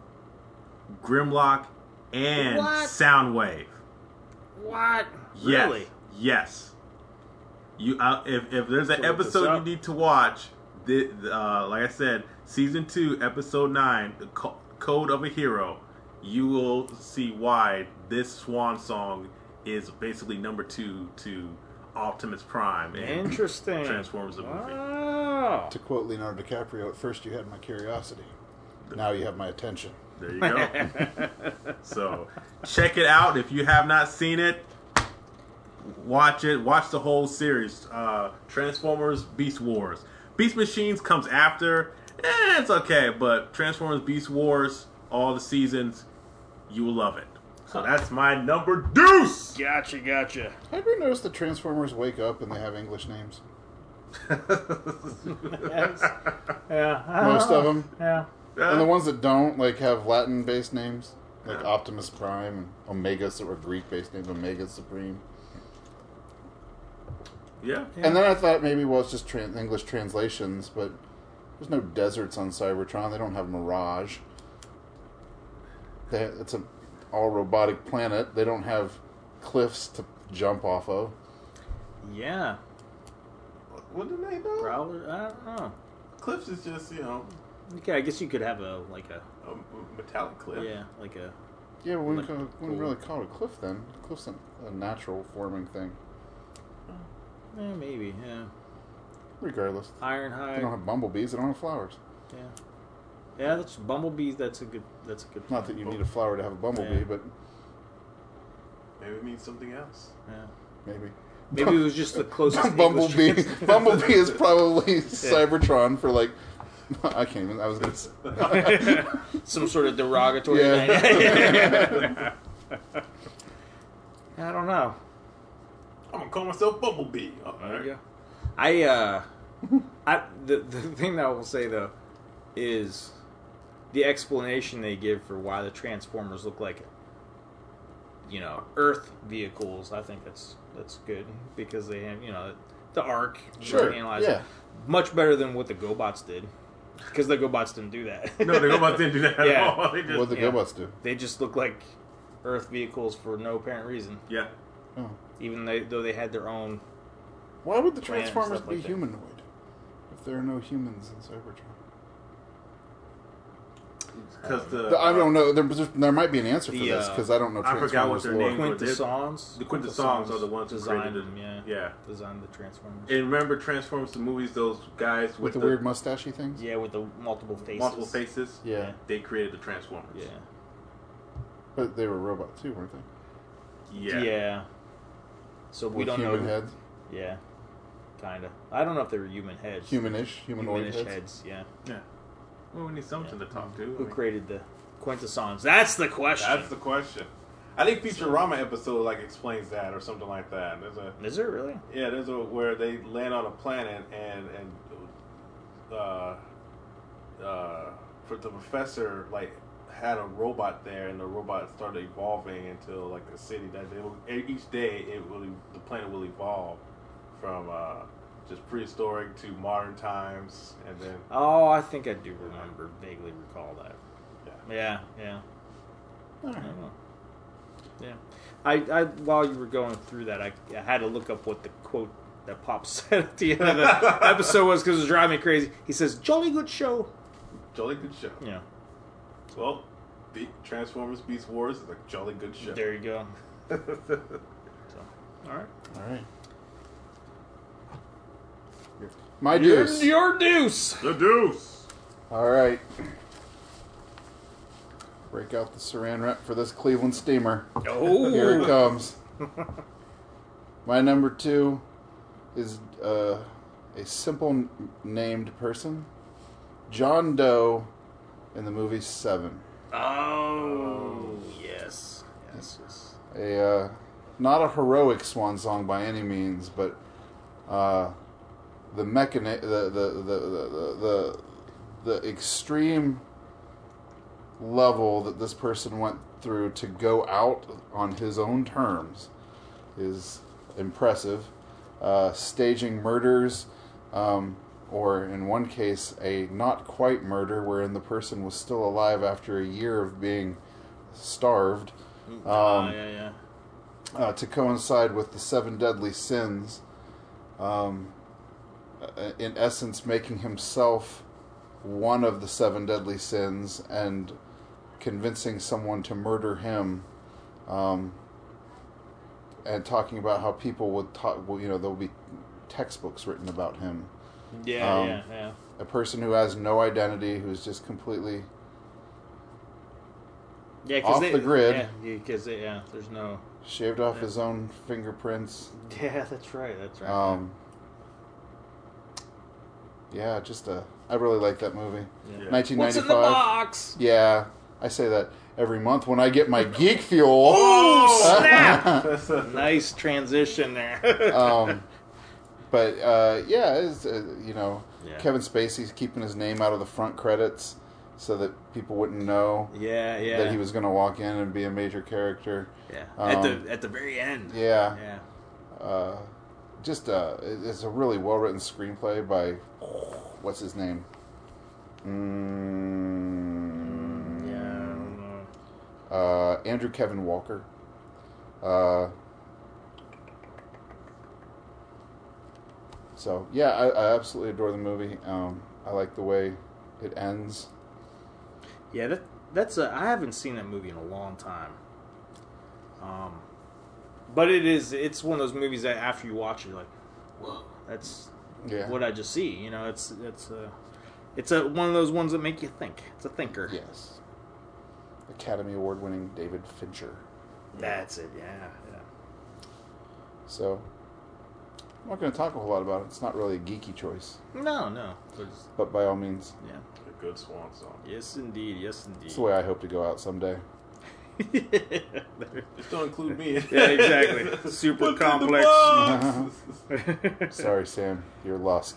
Grimlock and Soundwave. What? Yes. Really? Yes. You if there's an episode you need to watch, like I said, season 2, episode 9, the Code of a Hero, you will see why this swan song is basically number 2 to Optimus Prime and Interesting. Transformers the movie. Oh. To quote Leonardo DiCaprio, at first you had my curiosity. Now you have my attention. There you go. So, check it out. If you have not seen it, watch it. Watch the whole series. Transformers Beast Wars. Beast Machines comes after. It's okay, but Transformers Beast Wars, all the seasons, you will love it. So that's my number deuce! Gotcha. Have you ever noticed that Transformers wake up and they have English names? Yeah. Most of them. Yeah. And the ones that don't, like, have Latin-based names, like Optimus Prime and Omega, or Greek-based names, Omega Supreme. Yeah. And then I thought maybe, well, it's just English translations, but there's no deserts on Cybertron. They don't have Mirage. It's an all-robotic planet. They don't have cliffs to jump off of. Yeah. What do they know? Prowler? I don't know. Cliffs is just, Okay, I guess you could have a metallic cliff. Yeah, like a... Yeah, but we wouldn't really call it a cliff then. A cliff's a natural forming thing. maybe, yeah. Regardless. Ironhide. They don't have bumblebees. They don't have flowers. Yeah. Yeah, that's bumblebees. That's a good. Not that you need a flower to have a bumblebee, but maybe it means something else. Yeah. Maybe. Maybe it was just the closest. Bumblebee. Bumblebee is probably Cybertron for like. I can't even. I was gonna say some sort of derogatory thing. I don't know. I'm gonna call myself Bumblebee. There you go. The thing that I will say though is the explanation they give for why the Transformers look like, Earth vehicles. I think that's good because they have, the Ark. Sure. Yeah. Much better than what the GoBots did. Because the GoBots didn't do that. No, the GoBots didn't do that at all. What did the GoBots do? They just look like Earth vehicles for no apparent reason. Yeah. Oh. Even though they had their own. Why would the Transformers be like humanoid if there are no humans in Cybertron? Because I don't know. There might be an answer for this because I don't know. I forgot what their names were. Quintessons. The Quintessons are the ones who designed created them. Yeah. Designed the Transformers. And remember Transformers, the movies? Those guys with the weird mustachy things. Yeah, with the multiple faces. Multiple faces. Yeah. They created the Transformers. Yeah. But they were robots too, weren't they? Yeah. Yeah. So we don't know. Human heads. Yeah. Kinda. I don't know if they were human heads. Humanoid heads. Yeah. Yeah. Well, we need something to talk to. Who created the Quintessons? That's the question. That's the question. I think Futurama episode explains that or something like that. Is there really? Yeah, there's where they land on a planet and for the professor had a robot there and the robot started evolving into a city that each day the planet will evolve from just prehistoric to modern times and then. Oh, I think I do vaguely recall that. Yeah. All right. Yeah. I while you were going through that, I had to look up what the quote that Pop said at the end of the episode was because it was driving me crazy. He says, "Jolly good show." Jolly good show. Yeah. Well, Transformers Beast Wars is a jolly good show. There you go. All right. My deuce. Your deuce. The deuce. All right. Break out the Saran wrap for this Cleveland steamer. Oh. Here it comes. My number 2 is a simple named person. John Doe in the movie Seven. Oh, yes. Not a heroic swan song by any means, but the extreme level that this person went through to go out on his own terms is impressive. Staging murders, or in one case, a not quite murder wherein the person was still alive after a year of being starved. To coincide with the 7 deadly sins, in essence making himself one of the 7 deadly sins and convincing someone to murder him, and talking about how people would talk, there'll be textbooks written about him. Yeah. A person who has no identity, who's just completely Yeah, off the grid. Yeah, because there's no... Shaved off his own fingerprints. Yeah, that's right. Yeah, I really like that movie. Yeah. 1995. What's in the box? Yeah, I say that every month when I get my Geek Fuel. Oh, snap! Nice transition there. But it's, Kevin Spacey's keeping his name out of the front credits so that people wouldn't know that he was going to walk in and be a major character. Yeah, at the very end. Yeah. It's a really well written screenplay by what's his name? Andrew Kevin Walker. So yeah, I absolutely adore the movie. I like the way it ends. Yeah, I haven't seen that movie in a long time. But it's one of those movies that after you watch it, you're like, whoa, that's what I just see. You know, it's one of those ones that make you think. It's a thinker. Yes. Academy Award winning David Fincher. That's it. Yeah. So, I'm not going to talk a whole lot about it. It's not really a geeky choice. No. But by all means. Yeah. A good swan song. Yes, indeed. It's the way I hope to go out someday. Just don't include me. Yeah, exactly. Super complex. Sorry, Sam. You're lost.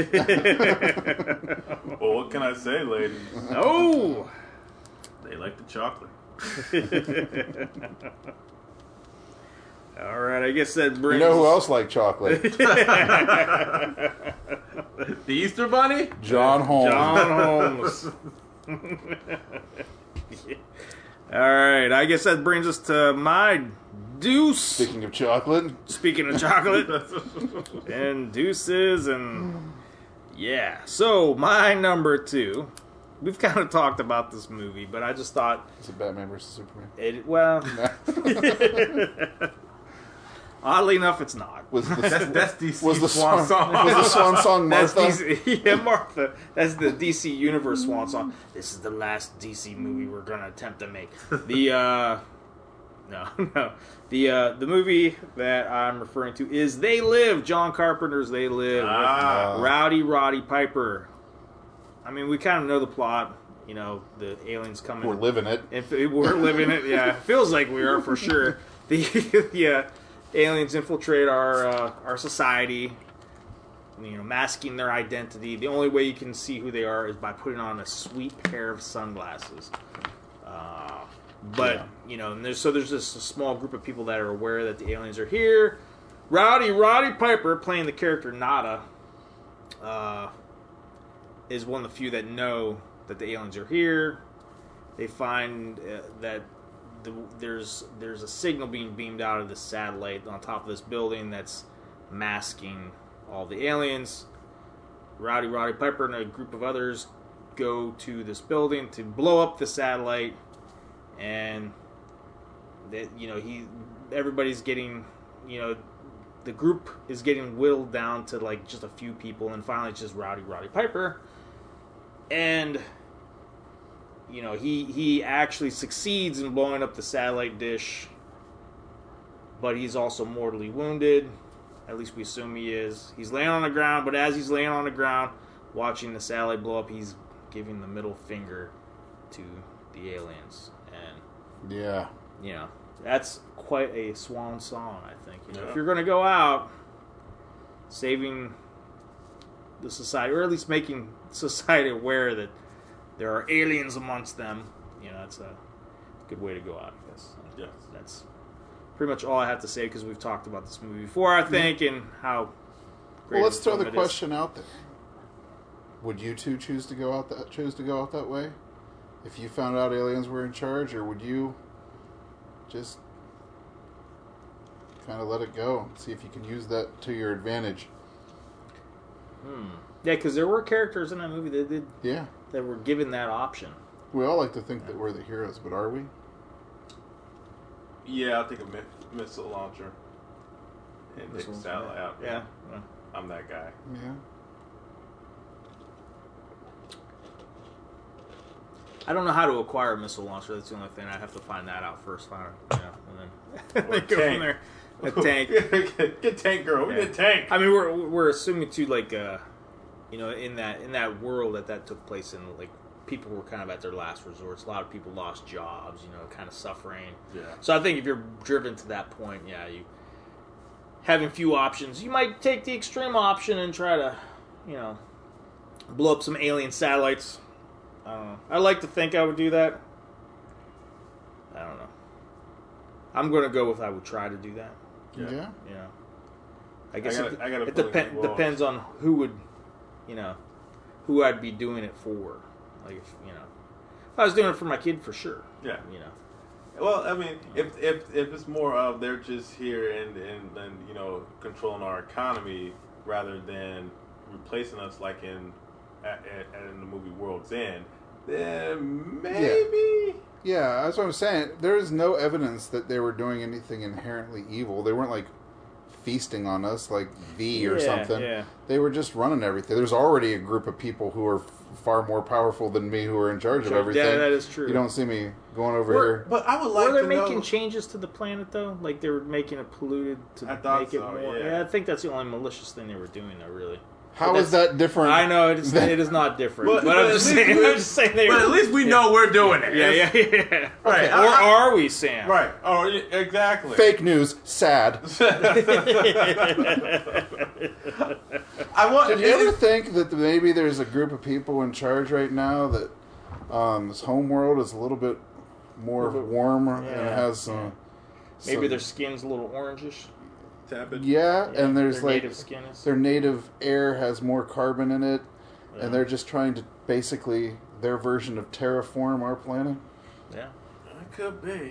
Well, what can I say, ladies? Oh! They like the chocolate. All right, I guess that brings... You know who else liked chocolate? The Easter Bunny? John Holmes. All right, I guess that brings us to my deuce. Speaking of chocolate. And deuces, and yeah. So, my number 2. We've kind of talked about this movie, but I just thought... Is it Batman vs. Superman? Oddly enough, it's not. That's DC Swan song. Was the Swan song Martha? That's DC, yeah, Martha. That's the DC Universe Swan song. This is the last DC movie we're going to attempt to make. The movie that I'm referring to is They Live. John Carpenter's They Live. Rowdy Roddy Piper. I mean, we kind of know the plot. You know, the aliens coming. We're living it. We're living it. Yeah, it feels like we are for sure. The aliens infiltrate our society. You know, masking their identity. The only way you can see who they are is by putting on a sweet pair of sunglasses. You know, and there's just a small group of people that are aware that the aliens are here. Rowdy Roddy Piper, playing the character Nada, is one of the few that know that the aliens are here. They find that there's a signal being beamed out of the satellite on top of this building that's masking all the aliens. Rowdy Roddy Piper and a group of others go to this building to blow up the satellite, and everybody's getting, the group is getting whittled down to like just a few people, and finally it's just Rowdy Roddy Piper. And he actually succeeds in blowing up the satellite dish, but he's also mortally wounded. At least we assume he is. He's laying on the ground, but as he's laying on the ground, watching the satellite blow up, he's giving the middle finger to the aliens. And that's quite a swan song, I think. If you're going to go out saving the society, or at least making society aware that there are aliens amongst them, that's a good way to go out, I guess. Yes. That's pretty much all I have to say, because we've talked about this movie before, I think, and how great. Well, let's throw the question out there. Would you two choose to go out that way if you found out aliens were in charge, or would you just kind of let it go, see if you can use that to your advantage? Yeah, because there were characters in that movie that did. Yeah. That were given that option. We all like to think that we're the heroes, but are we? Yeah, I'll take a missile launcher and take the satellite out. Yeah. I'm that guy. Yeah. I don't know how to acquire a missile launcher. That's the only thing. I have to find that out first. And then go from there. A tank. Get tank girl. We need a tank. I mean, we're assuming too, like, in that world that took place in, like, people were kind of at their last resorts. A lot of people lost jobs, kind of suffering. Yeah. So I think if you're driven to that point, you having few options, you might take the extreme option and try to, blow up some alien satellites. I don't know. I like to think I would do that. I don't know. I'm going to go with I would try to do that. Yeah. I guess it depends on who would, who I'd be doing it for. Like, if I was doing it for my kid, for sure. Yeah. Well, I mean, if it's more of they're just here and controlling our economy rather than replacing us like in the movie World's End, then maybe. Yeah, that's what I'm saying. There is no evidence that they were doing anything inherently evil. They weren't like feasting on us like V or something. Yeah. They were just running everything. There's already a group of people who are far more powerful than me who are in charge of everything. Yeah, that is true. You don't see me going over here. But I would like Were to they know... making changes to the planet, though? Like, they were making it polluted to I thought make it so, more... yeah. I think that's the only malicious thing they were doing, though, really. How is that different? I know, it is not different. But But I'm just saying they But at least we know we're doing it. Yeah. Right. Or are we, Sam? Right. Oh, exactly. Fake news. Sad. Did you ever think that maybe there's a group of people in charge right now that this home world is a little bit more warm and it has Maybe their skin's a little orangish. Tabid. Yeah, and there's their like native skin is. their native air has more carbon in it, and they're just trying to basically their version of terraform our planet. Yeah. It could be.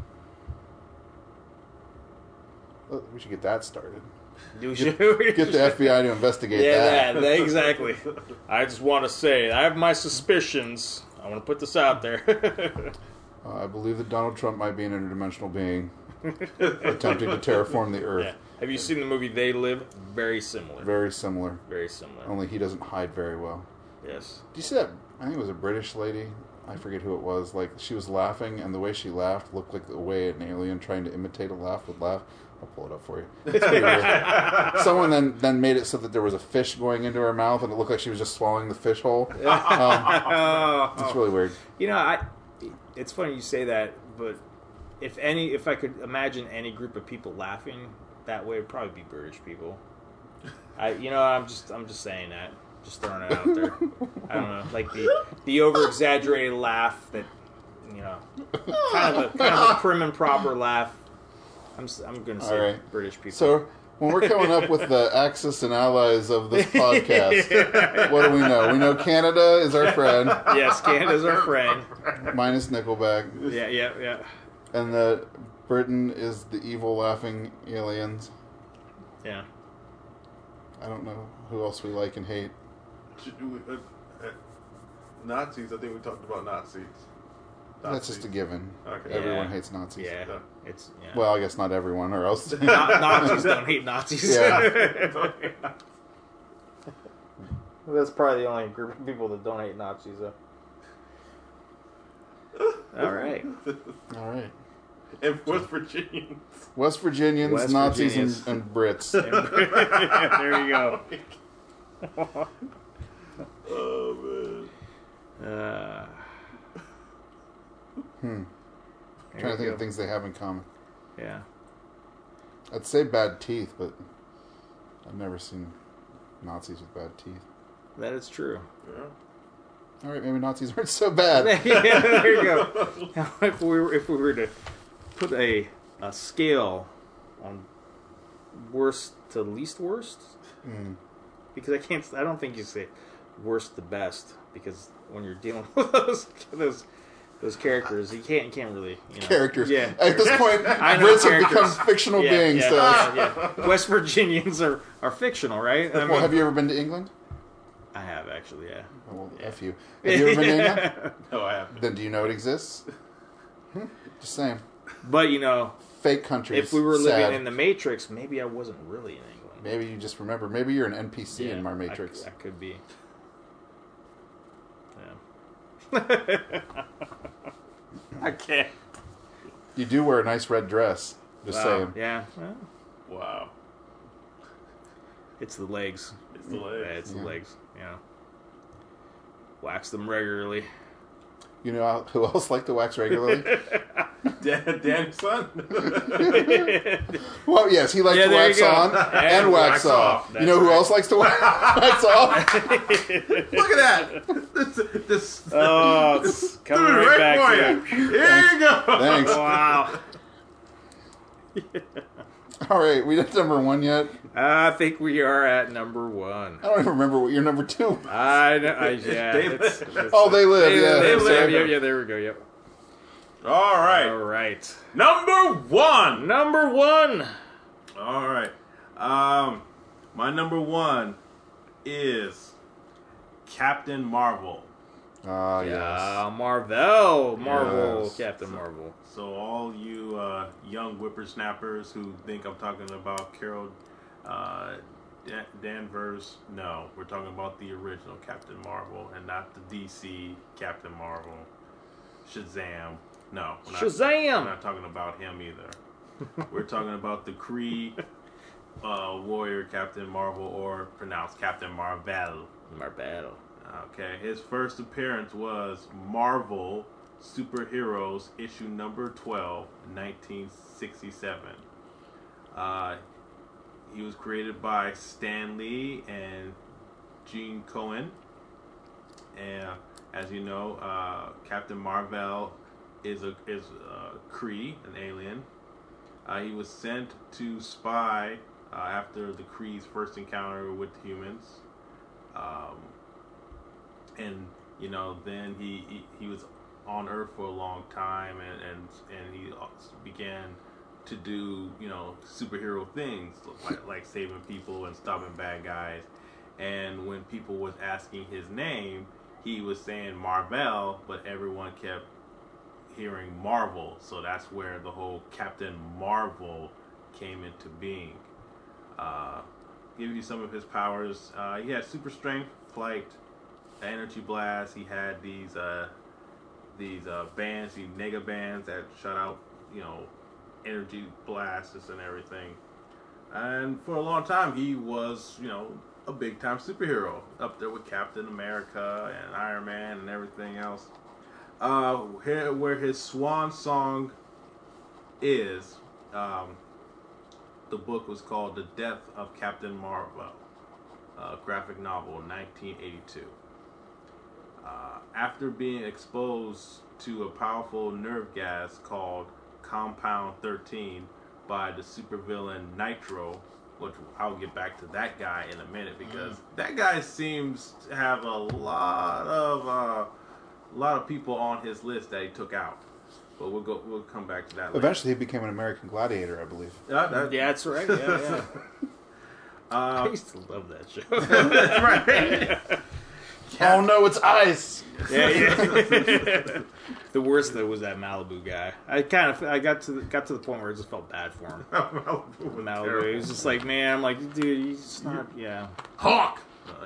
Well, we should get that started. You should Get the FBI to investigate that. that exactly. I just want to say, I have my suspicions. I want to put this out there. I believe that Donald Trump might be an interdimensional being attempting to terraform the Earth. Yeah. Have you seen the movie They Live? Very similar. Very similar. Very similar. Only he doesn't hide very well. Yes. Do you see that? I think it was a British lady. I forget who it was. Like, she was laughing, and the way she laughed looked like the way an alien trying to imitate a laugh would laugh. I'll pull it up for you. It's pretty weird. Someone then made it so that there was a fish going into her mouth, and it looked like she was just swallowing the fish whole. It's really weird. It's funny you say that, but if I could imagine any group of people laughing that way, it'd probably be British people. I'm just saying that, just throwing it out there. I don't know, like the over exaggerated laugh that kind of a prim and proper laugh. I'm going to say right. British people. So when we're coming up with the axis and allies of this podcast, what do we know? We know Canada is our friend. Yes, Canada's our friend. Minus Nickelback. Yeah. And that Britain is the evil laughing aliens. Yeah. I don't know who else we like and hate. Nazis. I think we talked about Nazis. That's just a given. Okay. Everyone hates Nazis. Yeah. Yeah. Well, I guess not everyone, or else. Nazis don't hate Nazis. Yeah. That's probably the only group of people that don't hate Nazis, though. All right. All right. And West Virginians. West Virginians, West Nazis, Virginians. And Brits. There you go. Oh, Uh, Trying to think of things they have in common. Yeah. I'd say bad teeth, but I've never seen Nazis with bad teeth. That is true. Yeah. All right, maybe Nazis aren't so bad. Yeah, there you go. Now, if we were to put a scale on worst to least worst, because I don't think you say worst to best, because when you're dealing with those characters, you can't really Characters. Yeah. At this point, I know Brits have characters. become fictional beings. Yeah. West Virginians are fictional, right? Well, have you ever been to England? I have actually, yeah. Oh, well, F you. Have you ever been to England? No, I haven't. Then do you know it exists? Just saying. But Fake countries. if we were Sad. living in the Matrix, maybe I wasn't really in England. Maybe you just remember. Maybe you're an NPC in our Matrix. That could be. Yeah. I can't. You do wear a nice red dress. Just saying. Yeah. Well, Wow. it's the legs. It's the legs. Yeah, it's the legs. Yeah. Wax them regularly. You know who else liked to wax regularly? Danny's son. Well, yes, he likes Yeah, to there wax you go. on and wax off. You know who else likes to wax off? Look at that. This Oh, it's coming dude, right back for to you. you. Here you go. Thanks. Wow. All right, we did number 1 yet? I think we are at number 1. I don't even remember what your number 2 was. I know. Yeah. They it's- Oh, They Live, yeah. They that's live. right. Yeah, there we go. Yep. All right. All right. Number 1. Number 1. All right. My number 1 is Captain Marvel. Ah, yes. Yeah, Marvel. Yes. Captain Marvel. So all you young whippersnappers who think I'm talking about Carol Danvers, no, we're talking about the original Captain Marvel and not the DC Captain Marvel. Shazam. No, we're Shazam! not talking about him either. We're talking about the Kree warrior Captain Marvel, or pronounced Captain Marvel. Marvel. Okay, his first appearance was Marvel Superheroes issue number 12, 1967. He was created by Stan Lee and Gene Cohen. And as you know, Captain Marvel is a Kree, an alien. He was sent to spy after the Kree's first encounter with humans. And you know, then he was on Earth for a long time, and he began to do, you know, superhero things like saving people and stopping bad guys. And when people was asking his name, he was saying Marvel, but everyone kept hearing Marvel, so that's where the whole Captain Marvel came into being. Give you some of his powers. He had super strength, flight, energy blast. He had these bands, these nega bands that shot out, you know, energy blasts and everything. And for a long time, he was, you know, a big time superhero, up there with Captain America and Iron Man and everything else. Here, where his swan song is, the book was called The Death of Captain Marvel, graphic novel, 1982. After being exposed to a powerful nerve gas called Compound 13 by the supervillain Nitro, which I'll get back to that guy in a minute, because that guy seems to have a lot of people on his list that he took out. But we'll come back to that later. Eventually, he became an American Gladiator, I believe. Yeah, that's right. Yeah. I used to love that show. That's right. Oh no, it's ice! Yeah. The worst though was that Malibu guy. I got to the point where I just felt bad for him. Malibu, he was just like, man, I'm like, dude, he's just not, yeah. Hawk.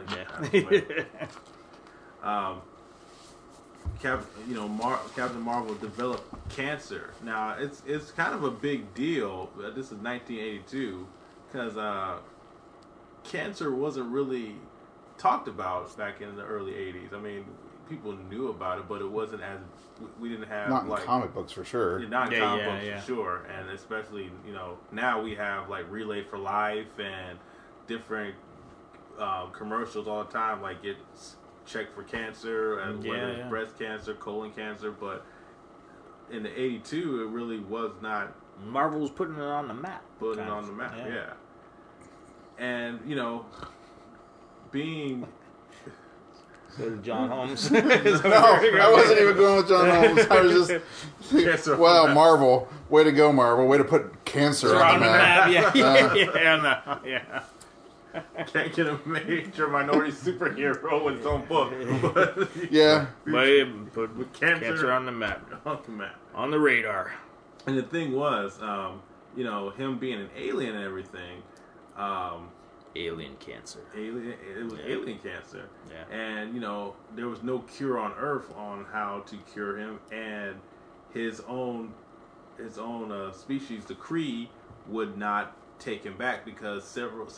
Captain Marvel developed cancer. Now it's kind of a big deal. This is 1982, because cancer wasn't really talked about back in the early 80s. I mean, people knew about it, but it wasn't as, we didn't have, Not in like, comic books for sure. not in comic books for sure. And especially, you know, now we have like Relay for Life and different commercials all the time, like get checked for cancer, and whether it's breast cancer, colon cancer. But in the 82, it really was not. Marvel was putting it on the map. Putting it on the map, yeah. And, you know, being... So did John Holmes. No, I wasn't even going with John Holmes. I was just, wow, Marvel. Way to go, Marvel. Way to put cancer on the map. Yeah. Can't get a major minority superhero with his own book. But, Yeah. But put with cancer on the map. On the map. On the radar. And the thing was, you know, him being an alien and everything, alien cancer. It was alien cancer. Yeah. And, you know, there was no cure on Earth on how to cure him. And his own species, the Kree, would not take him back because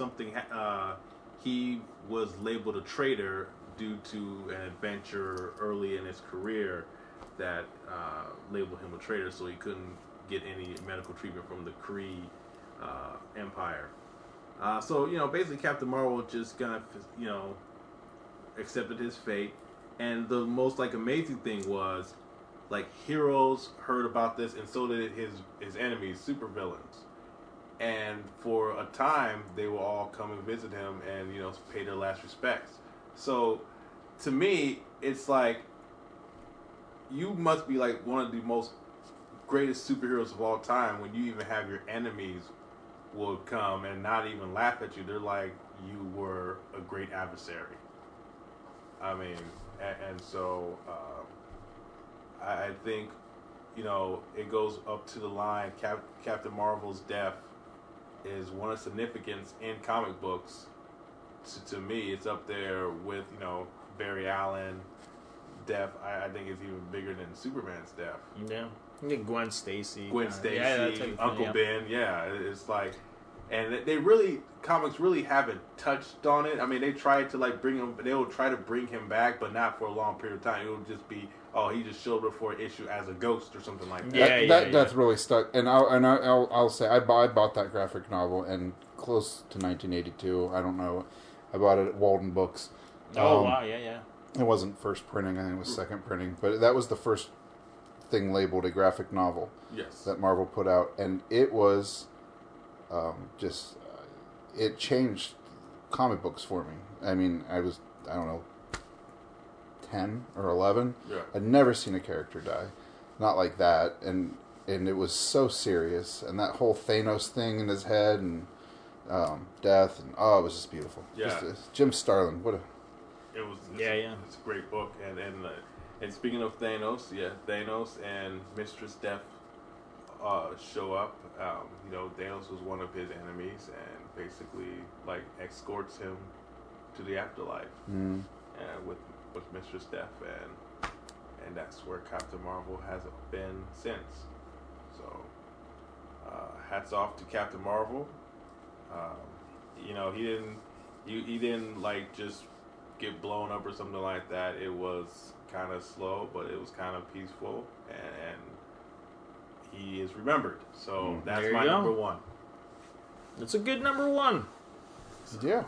he was labeled a traitor due to an adventure early in his career that labeled him a traitor, so he couldn't get any medical treatment from the Kree Empire. So, you know, basically Captain Marvel just kind of, you know, accepted his fate. And the most, like, amazing thing was, like, heroes heard about this, and so did his enemies, supervillains. And for a time, they will all come and visit him and, you know, pay their last respects. So, to me, it's like, you must be, like, one of the most greatest superheroes of all time when you even have your enemies will come and not even laugh at you. They're like, you were a great adversary. I mean, and so I think, you know, it goes up to the line. Captain Marvel's death is one of significance in comic books. To me, it's up there with, you know, Barry Allen death. I think it's even bigger than Superman's death. Yeah. Gwen Stacy. Uncle Ben. Yeah, it's like, and comics really haven't touched on it. I mean, they tried to like they will try to bring him back, but not for a long period of time. It will just be, oh, he just showed up for an issue as a ghost or something like that. That's really stuck. And I'll say I bought that graphic novel and close to 1982. I don't know. I bought it at Walden Books. Oh wow, yeah. It wasn't first printing. I think it was second printing, but that was the first thing labeled a graphic novel. Yes. That Marvel put out, and it was it changed comic books for me. I mean, I don't know, 10 or 11. Yeah. I'd never seen a character die, not like that, and it was so serious, and that whole Thanos thing in his head and death, and it was just beautiful. Yeah. Jim Starlin, It's a great book, and speaking of Thanos, Thanos and Mistress Death show up. You know, Thanos was one of his enemies, and basically like escorts him to the afterlife with Mistress Death, and that's where Captain Marvel has been since. So, hats off to Captain Marvel. You know, he didn't like just get blown up or something like that. It was kind of slow, but it was kind of peaceful, and he is remembered. So that's my number one. It's a good number one. Yeah.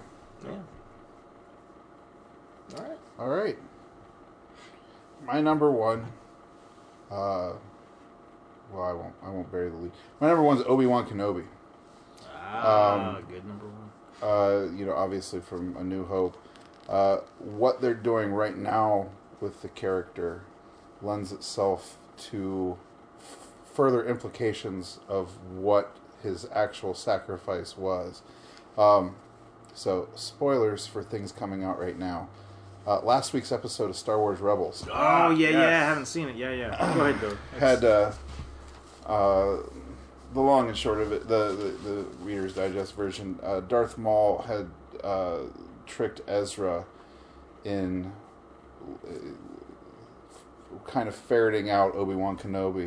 All right. My number one. Well, I won't bury the lead. My number one's Obi-Wan Kenobi. Good number one. You know, obviously from A New Hope. What they're doing right now with the character lends itself to further implications of what his actual sacrifice was. So, spoilers for things coming out right now. Last week's episode of Star Wars Rebels. Oh, yeah, I haven't seen it. Yeah. Go ahead, though. Had the long and short of it, the Reader's Digest version, Darth Maul had tricked Ezra in kind of ferreting out Obi-Wan Kenobi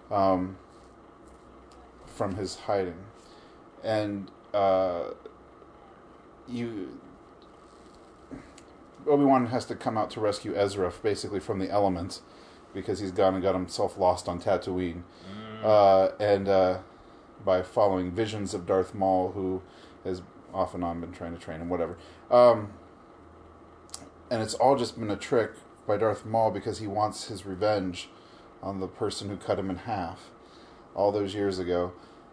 from his hiding. And Obi-Wan has to come out to rescue Ezra basically from the elements because he's gone and got himself lost on Tatooine. And by following visions of Darth Maul, who has off and on been trying to train him, whatever. And it's all just been a trick by Darth Maul because he wants his revenge on the person who cut him in half all those years ago.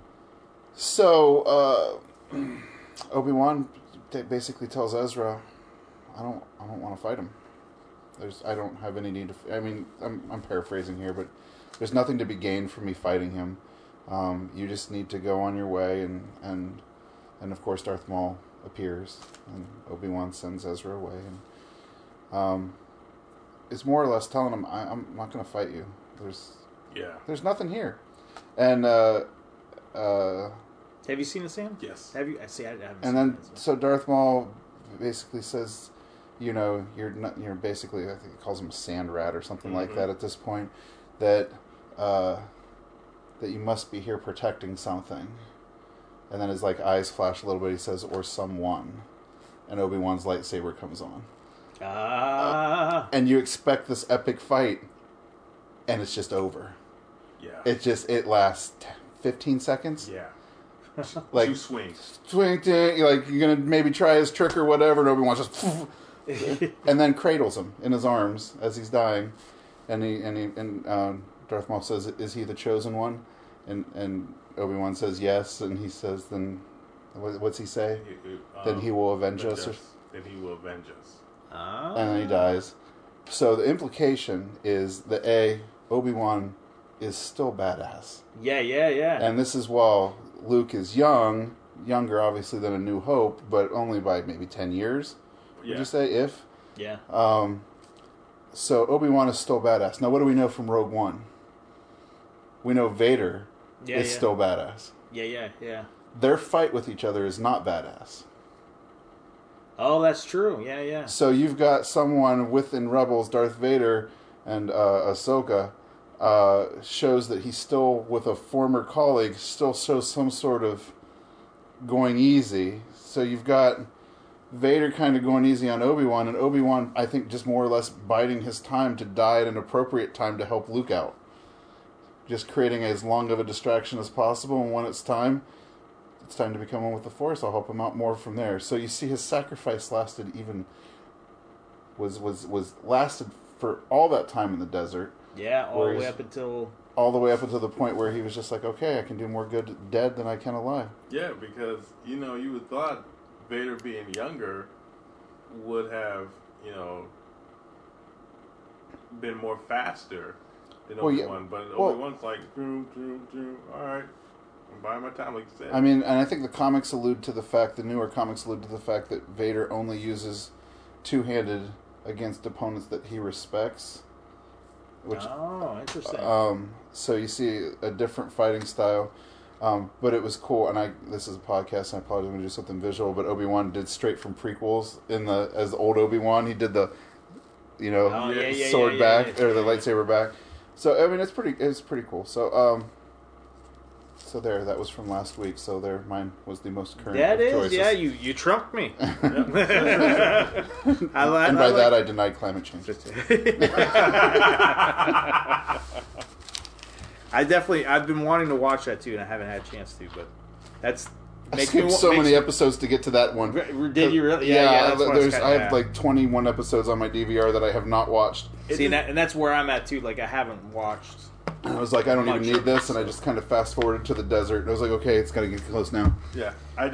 So Obi-Wan basically tells Ezra, I don't want to fight him. I don't have any need to. I mean, I'm paraphrasing here, but there's nothing to be gained from me fighting him. You just need to go on your way, and of course Darth Maul appears, and Obi-Wan sends Ezra away, and it's more or less telling him, I'm not going to fight you. There's nothing here, and Have you seen it, Sam? Yes. Have you? I see. I haven't. And seen then, it, so Darth Maul basically says, you know, you're basically, I think he calls him a sand rat or something like that at this point, that you must be here protecting something. And then his like eyes flash a little bit. He says, or someone, and Obi-Wan's lightsaber comes on. And you expect this epic fight, and it's just over. Yeah. It lasts 15 seconds. Yeah. Like 2 swings. Swing, like you're gonna maybe try his trick or whatever, and Obi-Wan just and then cradles him in his arms as he's dying, and Darth Maul says, "Is he the chosen one?" And Obi-Wan says yes, and he says, "Then what's he say? Then he will avenge us." Then he will avenge us. And then he dies. So the implication is that Obi-Wan is still badass. Yeah. And this is while Luke is younger obviously than A New Hope, but only by maybe 10 years. Would you say, if? Yeah. So Obi-Wan is still badass. Now, what do we know from Rogue One? We know Vader is still badass. Yeah. Their fight with each other is not badass. Oh, that's true. Yeah. So you've got someone within Rebels, Darth Vader and Ahsoka, shows that he's still, with a former colleague, still shows some sort of going easy. So you've got Vader kind of going easy on Obi-Wan, and Obi-Wan, I think, just more or less biding his time to die at an appropriate time to help Luke out. Just creating as long of a distraction as possible, and when it's time to become one with the Force, I'll help him out more from there. So you see his sacrifice lasted lasted for all that time in the desert. Yeah, all the way up until the point where he was just like, okay, I can do more good dead than I can alive. Yeah, because, you would have thought Vader being younger would have, been more faster than Obi-Wan. But Obi-Wan's like, all right, I'm buying my time, like you said. I mean, and I think the newer comics allude to the fact that Vader only uses two-handed against opponents that he respects. Interesting. So you see a different fighting style. But it was cool, and this is a podcast, and I probably going to do something visual, but Obi-Wan did straight from prequels as the old Obi-Wan. He did the, sword back, or the lightsaber back. So, I mean, it's pretty cool. So, that was from last week, so mine was the most current choices. Yeah, you trumped me. And by that, I denied climate change. I've been wanting to watch that too, and I haven't had a chance to, but that's... I skipped many episodes to get to that one. Did you really? Yeah, I have like 21 episodes on my DVR that I have not watched. See, and that's where I'm at too, like I haven't watched... And I was like, I don't even need this, and I just kind of fast-forwarded to the desert, and I was like, okay, it's got to get close now. Yeah,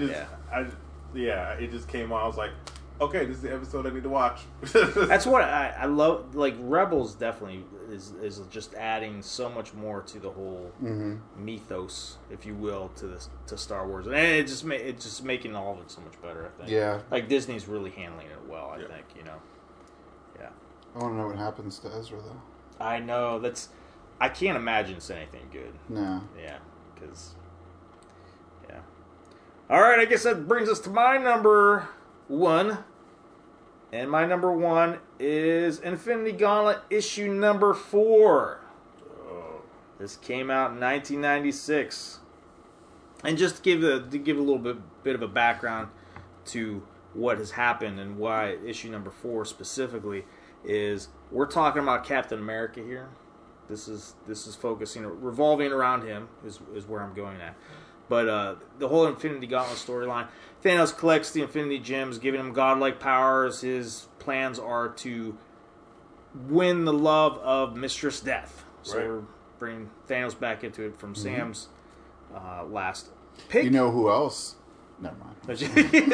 it just came on, I was like, okay, this is the episode I need to watch. That's what I love. Like Rebels definitely is just adding so much more to the whole mythos, if you will, to Star Wars, and it's just making all of it so much better. I think. Yeah. Like Disney's really handling it well. I think Yeah. I want to know what happens to Ezra though. I know I can't imagine it's anything good. No. Yeah, because. Yeah. All right, I guess that brings us to my number 1. And my number 1 is Infinity Gauntlet issue number 4. Oh. This came out in 1996. And just to give a little bit of a background to what has happened and why issue number 4 specifically is we're talking about Captain America here. This is revolving around him is where I'm going at. But the whole Infinity Gauntlet storyline, Thanos collects the Infinity Gems, giving him godlike powers. His plans are to win the love of Mistress Death. So we're bringing Thanos back into it from Sam's last pick. You know who else? Never mind.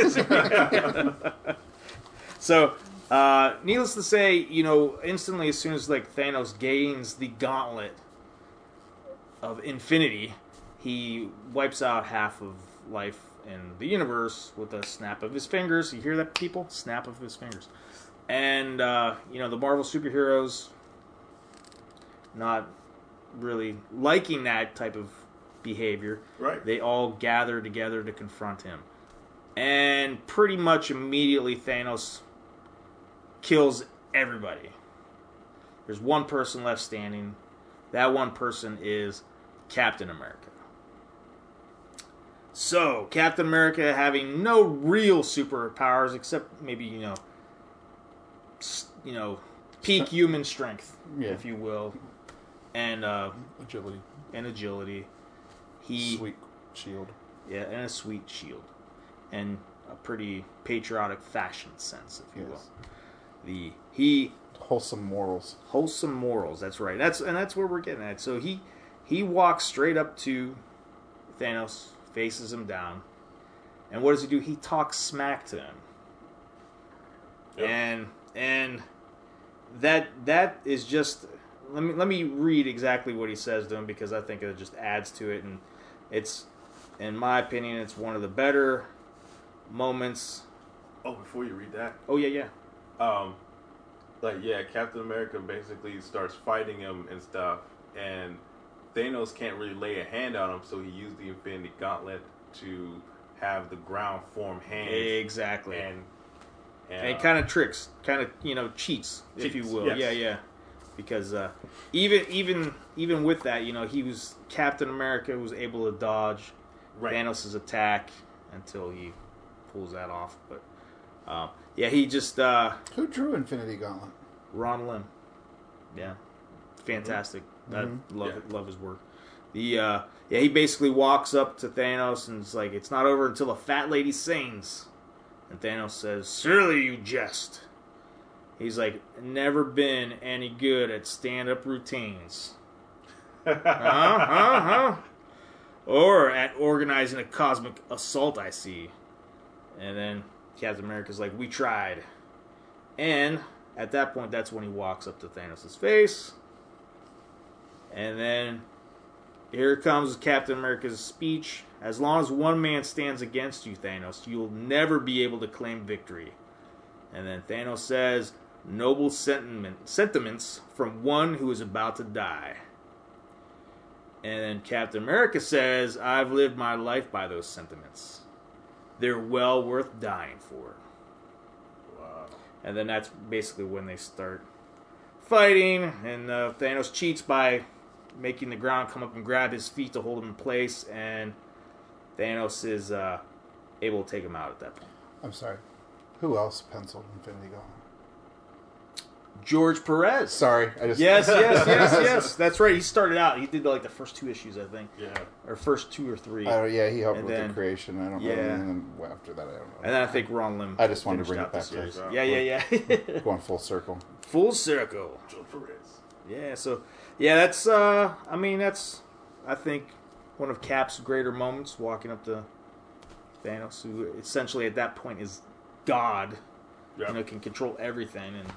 So, needless to say, instantly as soon as Thanos gains the Gauntlet of Infinity, he wipes out half of life in the universe with a snap of his fingers. You hear that, people? Snap of his fingers. And, the Marvel superheroes not really liking that type of behavior. Right. They all gather together to confront him. And pretty much immediately Thanos kills everybody. There's one person left standing. That one person is Captain America. So, Captain America having no real superpowers except maybe, peak human strength, if you will, and agility. Sweet shield. Yeah, and a sweet shield, and a pretty patriotic fashion sense, if you will. Wholesome morals. Wholesome morals. That's right. That's where we're getting at. So he walks straight up to Thanos, faces him down, and what does he do? He talks smack to him. Yep. And that is just let me read exactly what he says to him, because I think it just adds to it, and it's, in my opinion, it's one of the better moments. Oh, before you read that. Oh yeah. Captain America basically starts fighting him and stuff, and Thanos can't really lay a hand on him, so he used the Infinity Gauntlet to have the ground form hands. Exactly. And kind of tricks, cheats, if you will. Yes. Yeah. Because even with that, he was Captain America was able to dodge Thanos' attack until he pulls that off. But he just who drew Infinity Gauntlet? Ron Lim. Yeah, fantastic. Mm-hmm. I love his work. He basically walks up to Thanos and is like, "It's not over until a fat lady sings." And Thanos says, "Surely you jest." He's like, "Never been any good at stand-up routines." Or at organizing a cosmic assault, I see. And then Captain America's like, "We tried." And at that point, that's when he walks up to Thanos' face. And then here comes Captain America's speech. "As long as one man stands against you, Thanos, you'll never be able to claim victory." And then Thanos says, "Noble sentiments from one who is about to die." And then Captain America says, "I've lived my life by those sentiments. They're well worth dying for." Wow. And then that's basically when they start fighting, and Thanos cheats by making the ground come up and grab his feet to hold him in place, and Thanos is able to take him out at that point. I'm sorry. Who else penciled Infinity Gauntlet? George Perez. Sorry, I just Yes. That's right. He started out. He did the first 2 issues, I think. Yeah. Or first 2 or 3. He helped And with then- the creation. I don't know. And then after that, I don't know. And then I think Ron Lim. I just wanted to finished bring it out the back to- series. Yeah. Going full circle. Full circle. George Perez. Yeah. So that's that's I think one of Cap's greater moments, walking up to Thanos, who essentially at that point is God. Yeah. Can control everything, and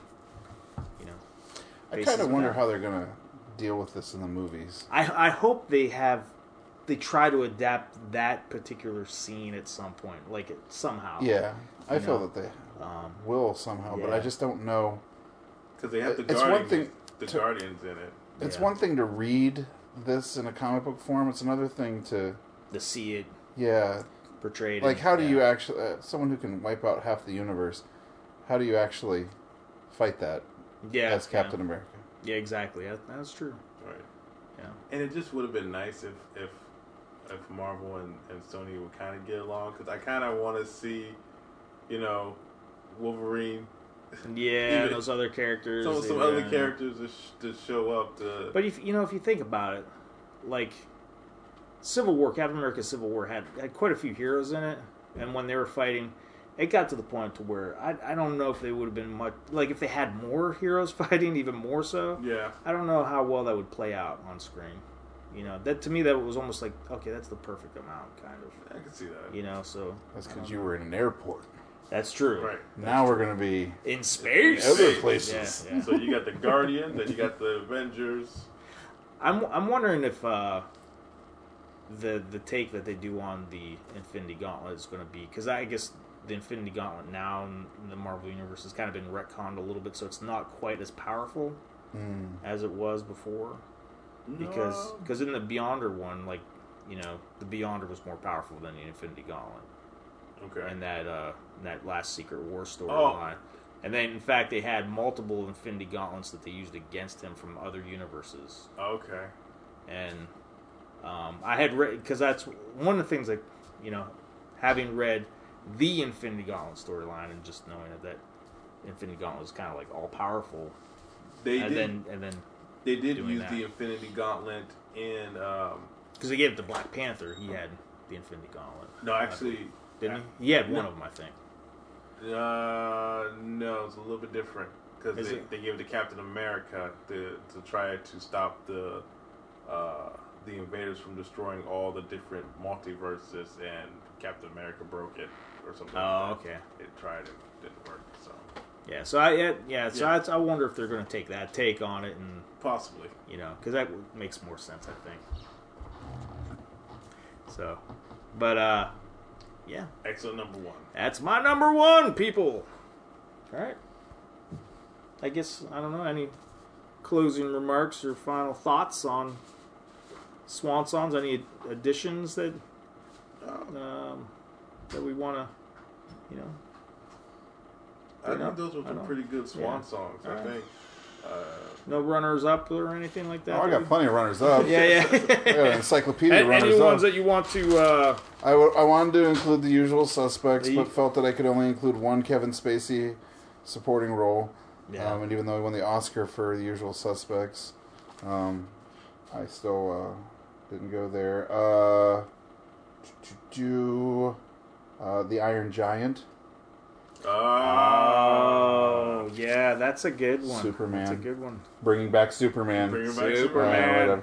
I kind of wonder how they're going to deal with this in the movies. I hope they try to adapt that particular scene at some point, somehow. Yeah, I feel that they will somehow, but I just don't know. Because they have the It's Guardians, one thing Guardians in it. It's one thing to read this in a comic book form. It's another thing to see it. Yeah. Portrayed. Like, how do you actually, someone who can wipe out half the universe, how do you actually fight that? Yeah, as Captain America. Yeah, exactly. That's true. Right. Yeah. And it just would have been nice if Marvel and Sony would kind of get along, because I kind of want to see, Wolverine. Yeah, those other characters. Some other characters to show up. But if you think about it, like Civil War, Captain America: Civil War had quite a few heroes in it, and when they were fighting, it got to the point to where I don't know if they would have been much, like, if they had more heroes fighting, even more so. Yeah. I don't know how well that would play out on screen. That to me, that was almost like, okay, that's the perfect amount, kind of. I can see that. So that's because you were in an airport. That's true. Right. Now we're going to be in space, other places. Yeah. So you got the Guardians, and you got the Avengers. I'm wondering if the take that they do on the Infinity Gauntlet is going to be, because I guess the Infinity Gauntlet now in the Marvel Universe has kind of been retconned a little bit, so it's not quite as powerful as it was before. Because in the Beyonder one, the Beyonder was more powerful than the Infinity Gauntlet. Okay. And that last Secret War storyline. And then, in fact, they had multiple Infinity Gauntlets that they used against him from other universes. Okay. And I had read, because that's one of the things that, having read the Infinity Gauntlet storyline and just knowing that Infinity Gauntlet was kind of like all powerful. They did use the Infinity Gauntlet in because they gave it to Black Panther. He had the Infinity Gauntlet. No, actually, didn't he? He had one of them, I think. No, it's a little bit different because they gave it to Captain America to try to stop the invaders from destroying all the different multiverses, and Captain America broke it or something. Okay. It tried and didn't work. So yeah, I wonder if they're going to take that take on it and possibly, because that makes more sense, I think. So, but yeah. Excellent number one. That's my number one, people. All right. I guess, I don't know, any closing remarks or final thoughts on Swan Songs? Any additions that we want to, I think those were some pretty good Swan songs, I think. No runners up or anything like that? Oh, I got plenty of runners up. Yeah. I got an encyclopedia runners up. Any ones that you want to... I wanted to include The Usual Suspects, but felt that I could only include one Kevin Spacey supporting role. Yeah. And even though he won the Oscar for The Usual Suspects, I still didn't go there. The Iron Giant. Oh, yeah, that's a good one. Superman. That's a good one. Bringing back Superman. Superman.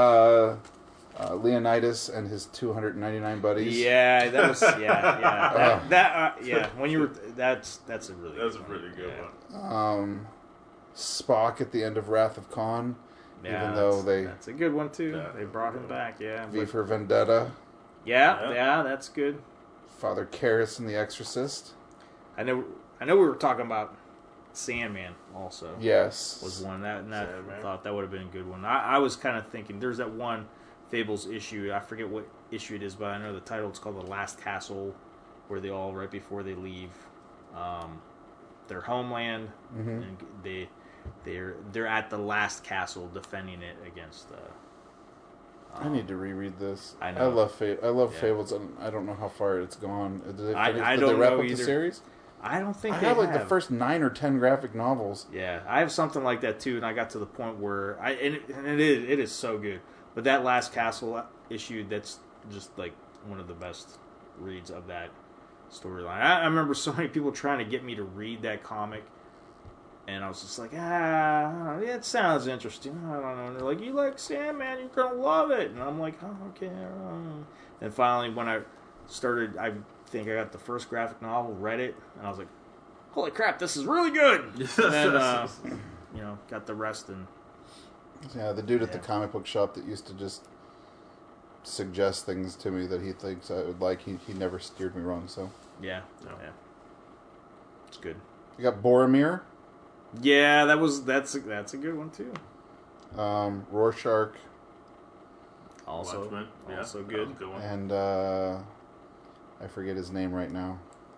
Leonidas and his 299 buddies. Yeah, that was When you were that's a really good one. Spock at the end of Wrath of Khan. Yeah, even though that's a good one too. They brought him back. Yeah. V for Vendetta. Yeah, that's good. Father Karras in The Exorcist. I know we were talking about Sandman also. Yes. Was one that I thought that would have been a good one. I was kind of thinking there's that one Fables issue. I forget what issue it is, but I know the title. It's called The Last Castle, where they all, right before they leave their homeland, and they're at the last castle defending it against. I need to reread this. I know. I love Fables, and I don't know how far it's gone. Did they wrap up the series? I don't think I have like the first 9 or 10 graphic novels. Yeah, I have something like that too, and I got to the point where it is so good. But that Last Castle issue, that's just like one of the best reads of that storyline. I remember so many people trying to get me to read that comic, and I was just like, it sounds interesting. I don't know. And they're like, you like Sandman, you're gonna love it. And I'm like, oh, okay. And finally, when I started, I think I got the first graphic novel, read it, and I was like, holy crap, this is really good. And then, got the rest. And yeah, the dude at the comic book shop that used to just suggest things to me that he thinks I would like, he never steered me wrong. So yeah, it's good. You got Boromir. Yeah, that's a good one too. Rorschach. Also good. That was a good one. And I forget his name right now.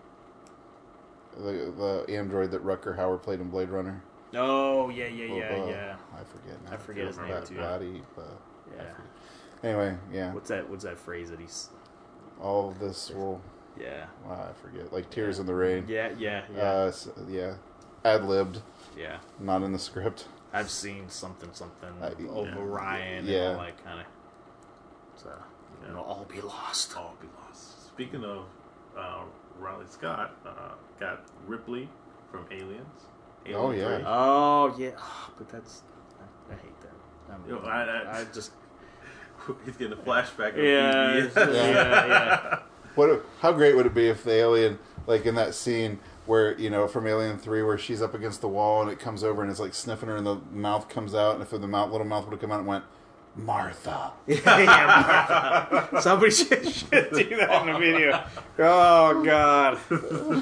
The android that Rutger Hauer played in Blade Runner. Oh, yeah. I forget now. I forget his name too. Anyway, yeah. What's that phrase that he's... All of this will... Yeah. I forget. Like Tears in the Rain. Yeah. Ad-libbed. Yeah. Not in the script. I've seen something over Ryan and all that kind of... So, it'll all be lost. All be lost. Speaking of Riley Scott, got Ripley from Aliens. Oh, yeah. 3. Oh, yeah. But that's... I hate that. I just... He's getting a flashback of yeah. How great would it be if the alien, like in that scene where, from Alien 3, where she's up against the wall and it comes over and it's like sniffing her and the mouth comes out, and if the little mouth would have come out and went, Martha. Martha. Somebody should do that in the video. Oh, God.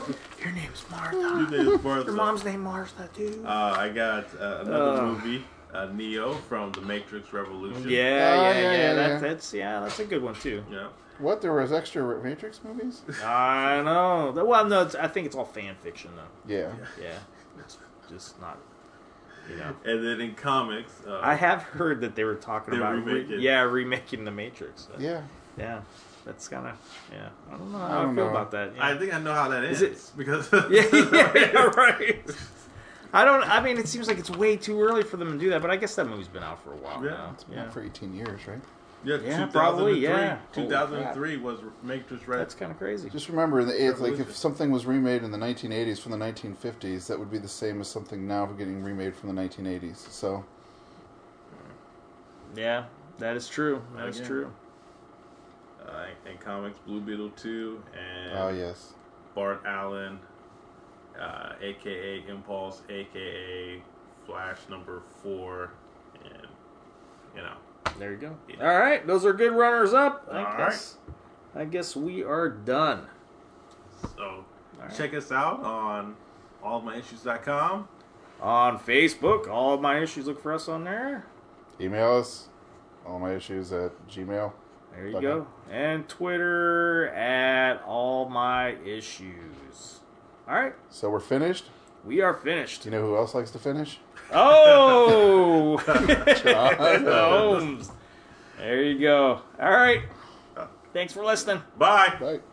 Your name's Martha. Your name's Martha. Your mom's name Martha, too. I got another movie. Neo from The Matrix Revolution. Yeah. That's a good one too. Yeah. What? There was extra Matrix movies? I know. Well, no, I think it's all fan fiction though. Yeah. Yeah, it's just not. And then in comics, I have heard that they were talking about remaking The Matrix. Yeah. That's kind of I don't know how I feel about that. Yeah. I think I know how that ends. Is it because right. I mean, it seems like it's way too early for them to do that, but I guess that movie's been out for a while now. It's been out for 18 years, right? Yeah, probably. Yeah, 2003 was Matrix Red. That's kind of crazy. Just remember, if something was remade in the 1980s from the 1950s, that would be the same as something now getting remade from the 1980s. So, yeah, that is true. That is true. In comics, Blue Beetle 2 and Bart Allen, a.k.a. Impulse, a.k.a. Flash number 4, and there you go. Yeah. All right, those are good runners up. I guess we are done. So check us out on allmyissues.com. On Facebook, All of My Issues. Look for us on there. Email us, allmyissues@gmail.com. There you go. And Twitter @allmyissues. All right. So we're finished? We are finished. You know who else likes to finish? Oh! Holmes. There you go. All right. Thanks for listening. Bye. Bye.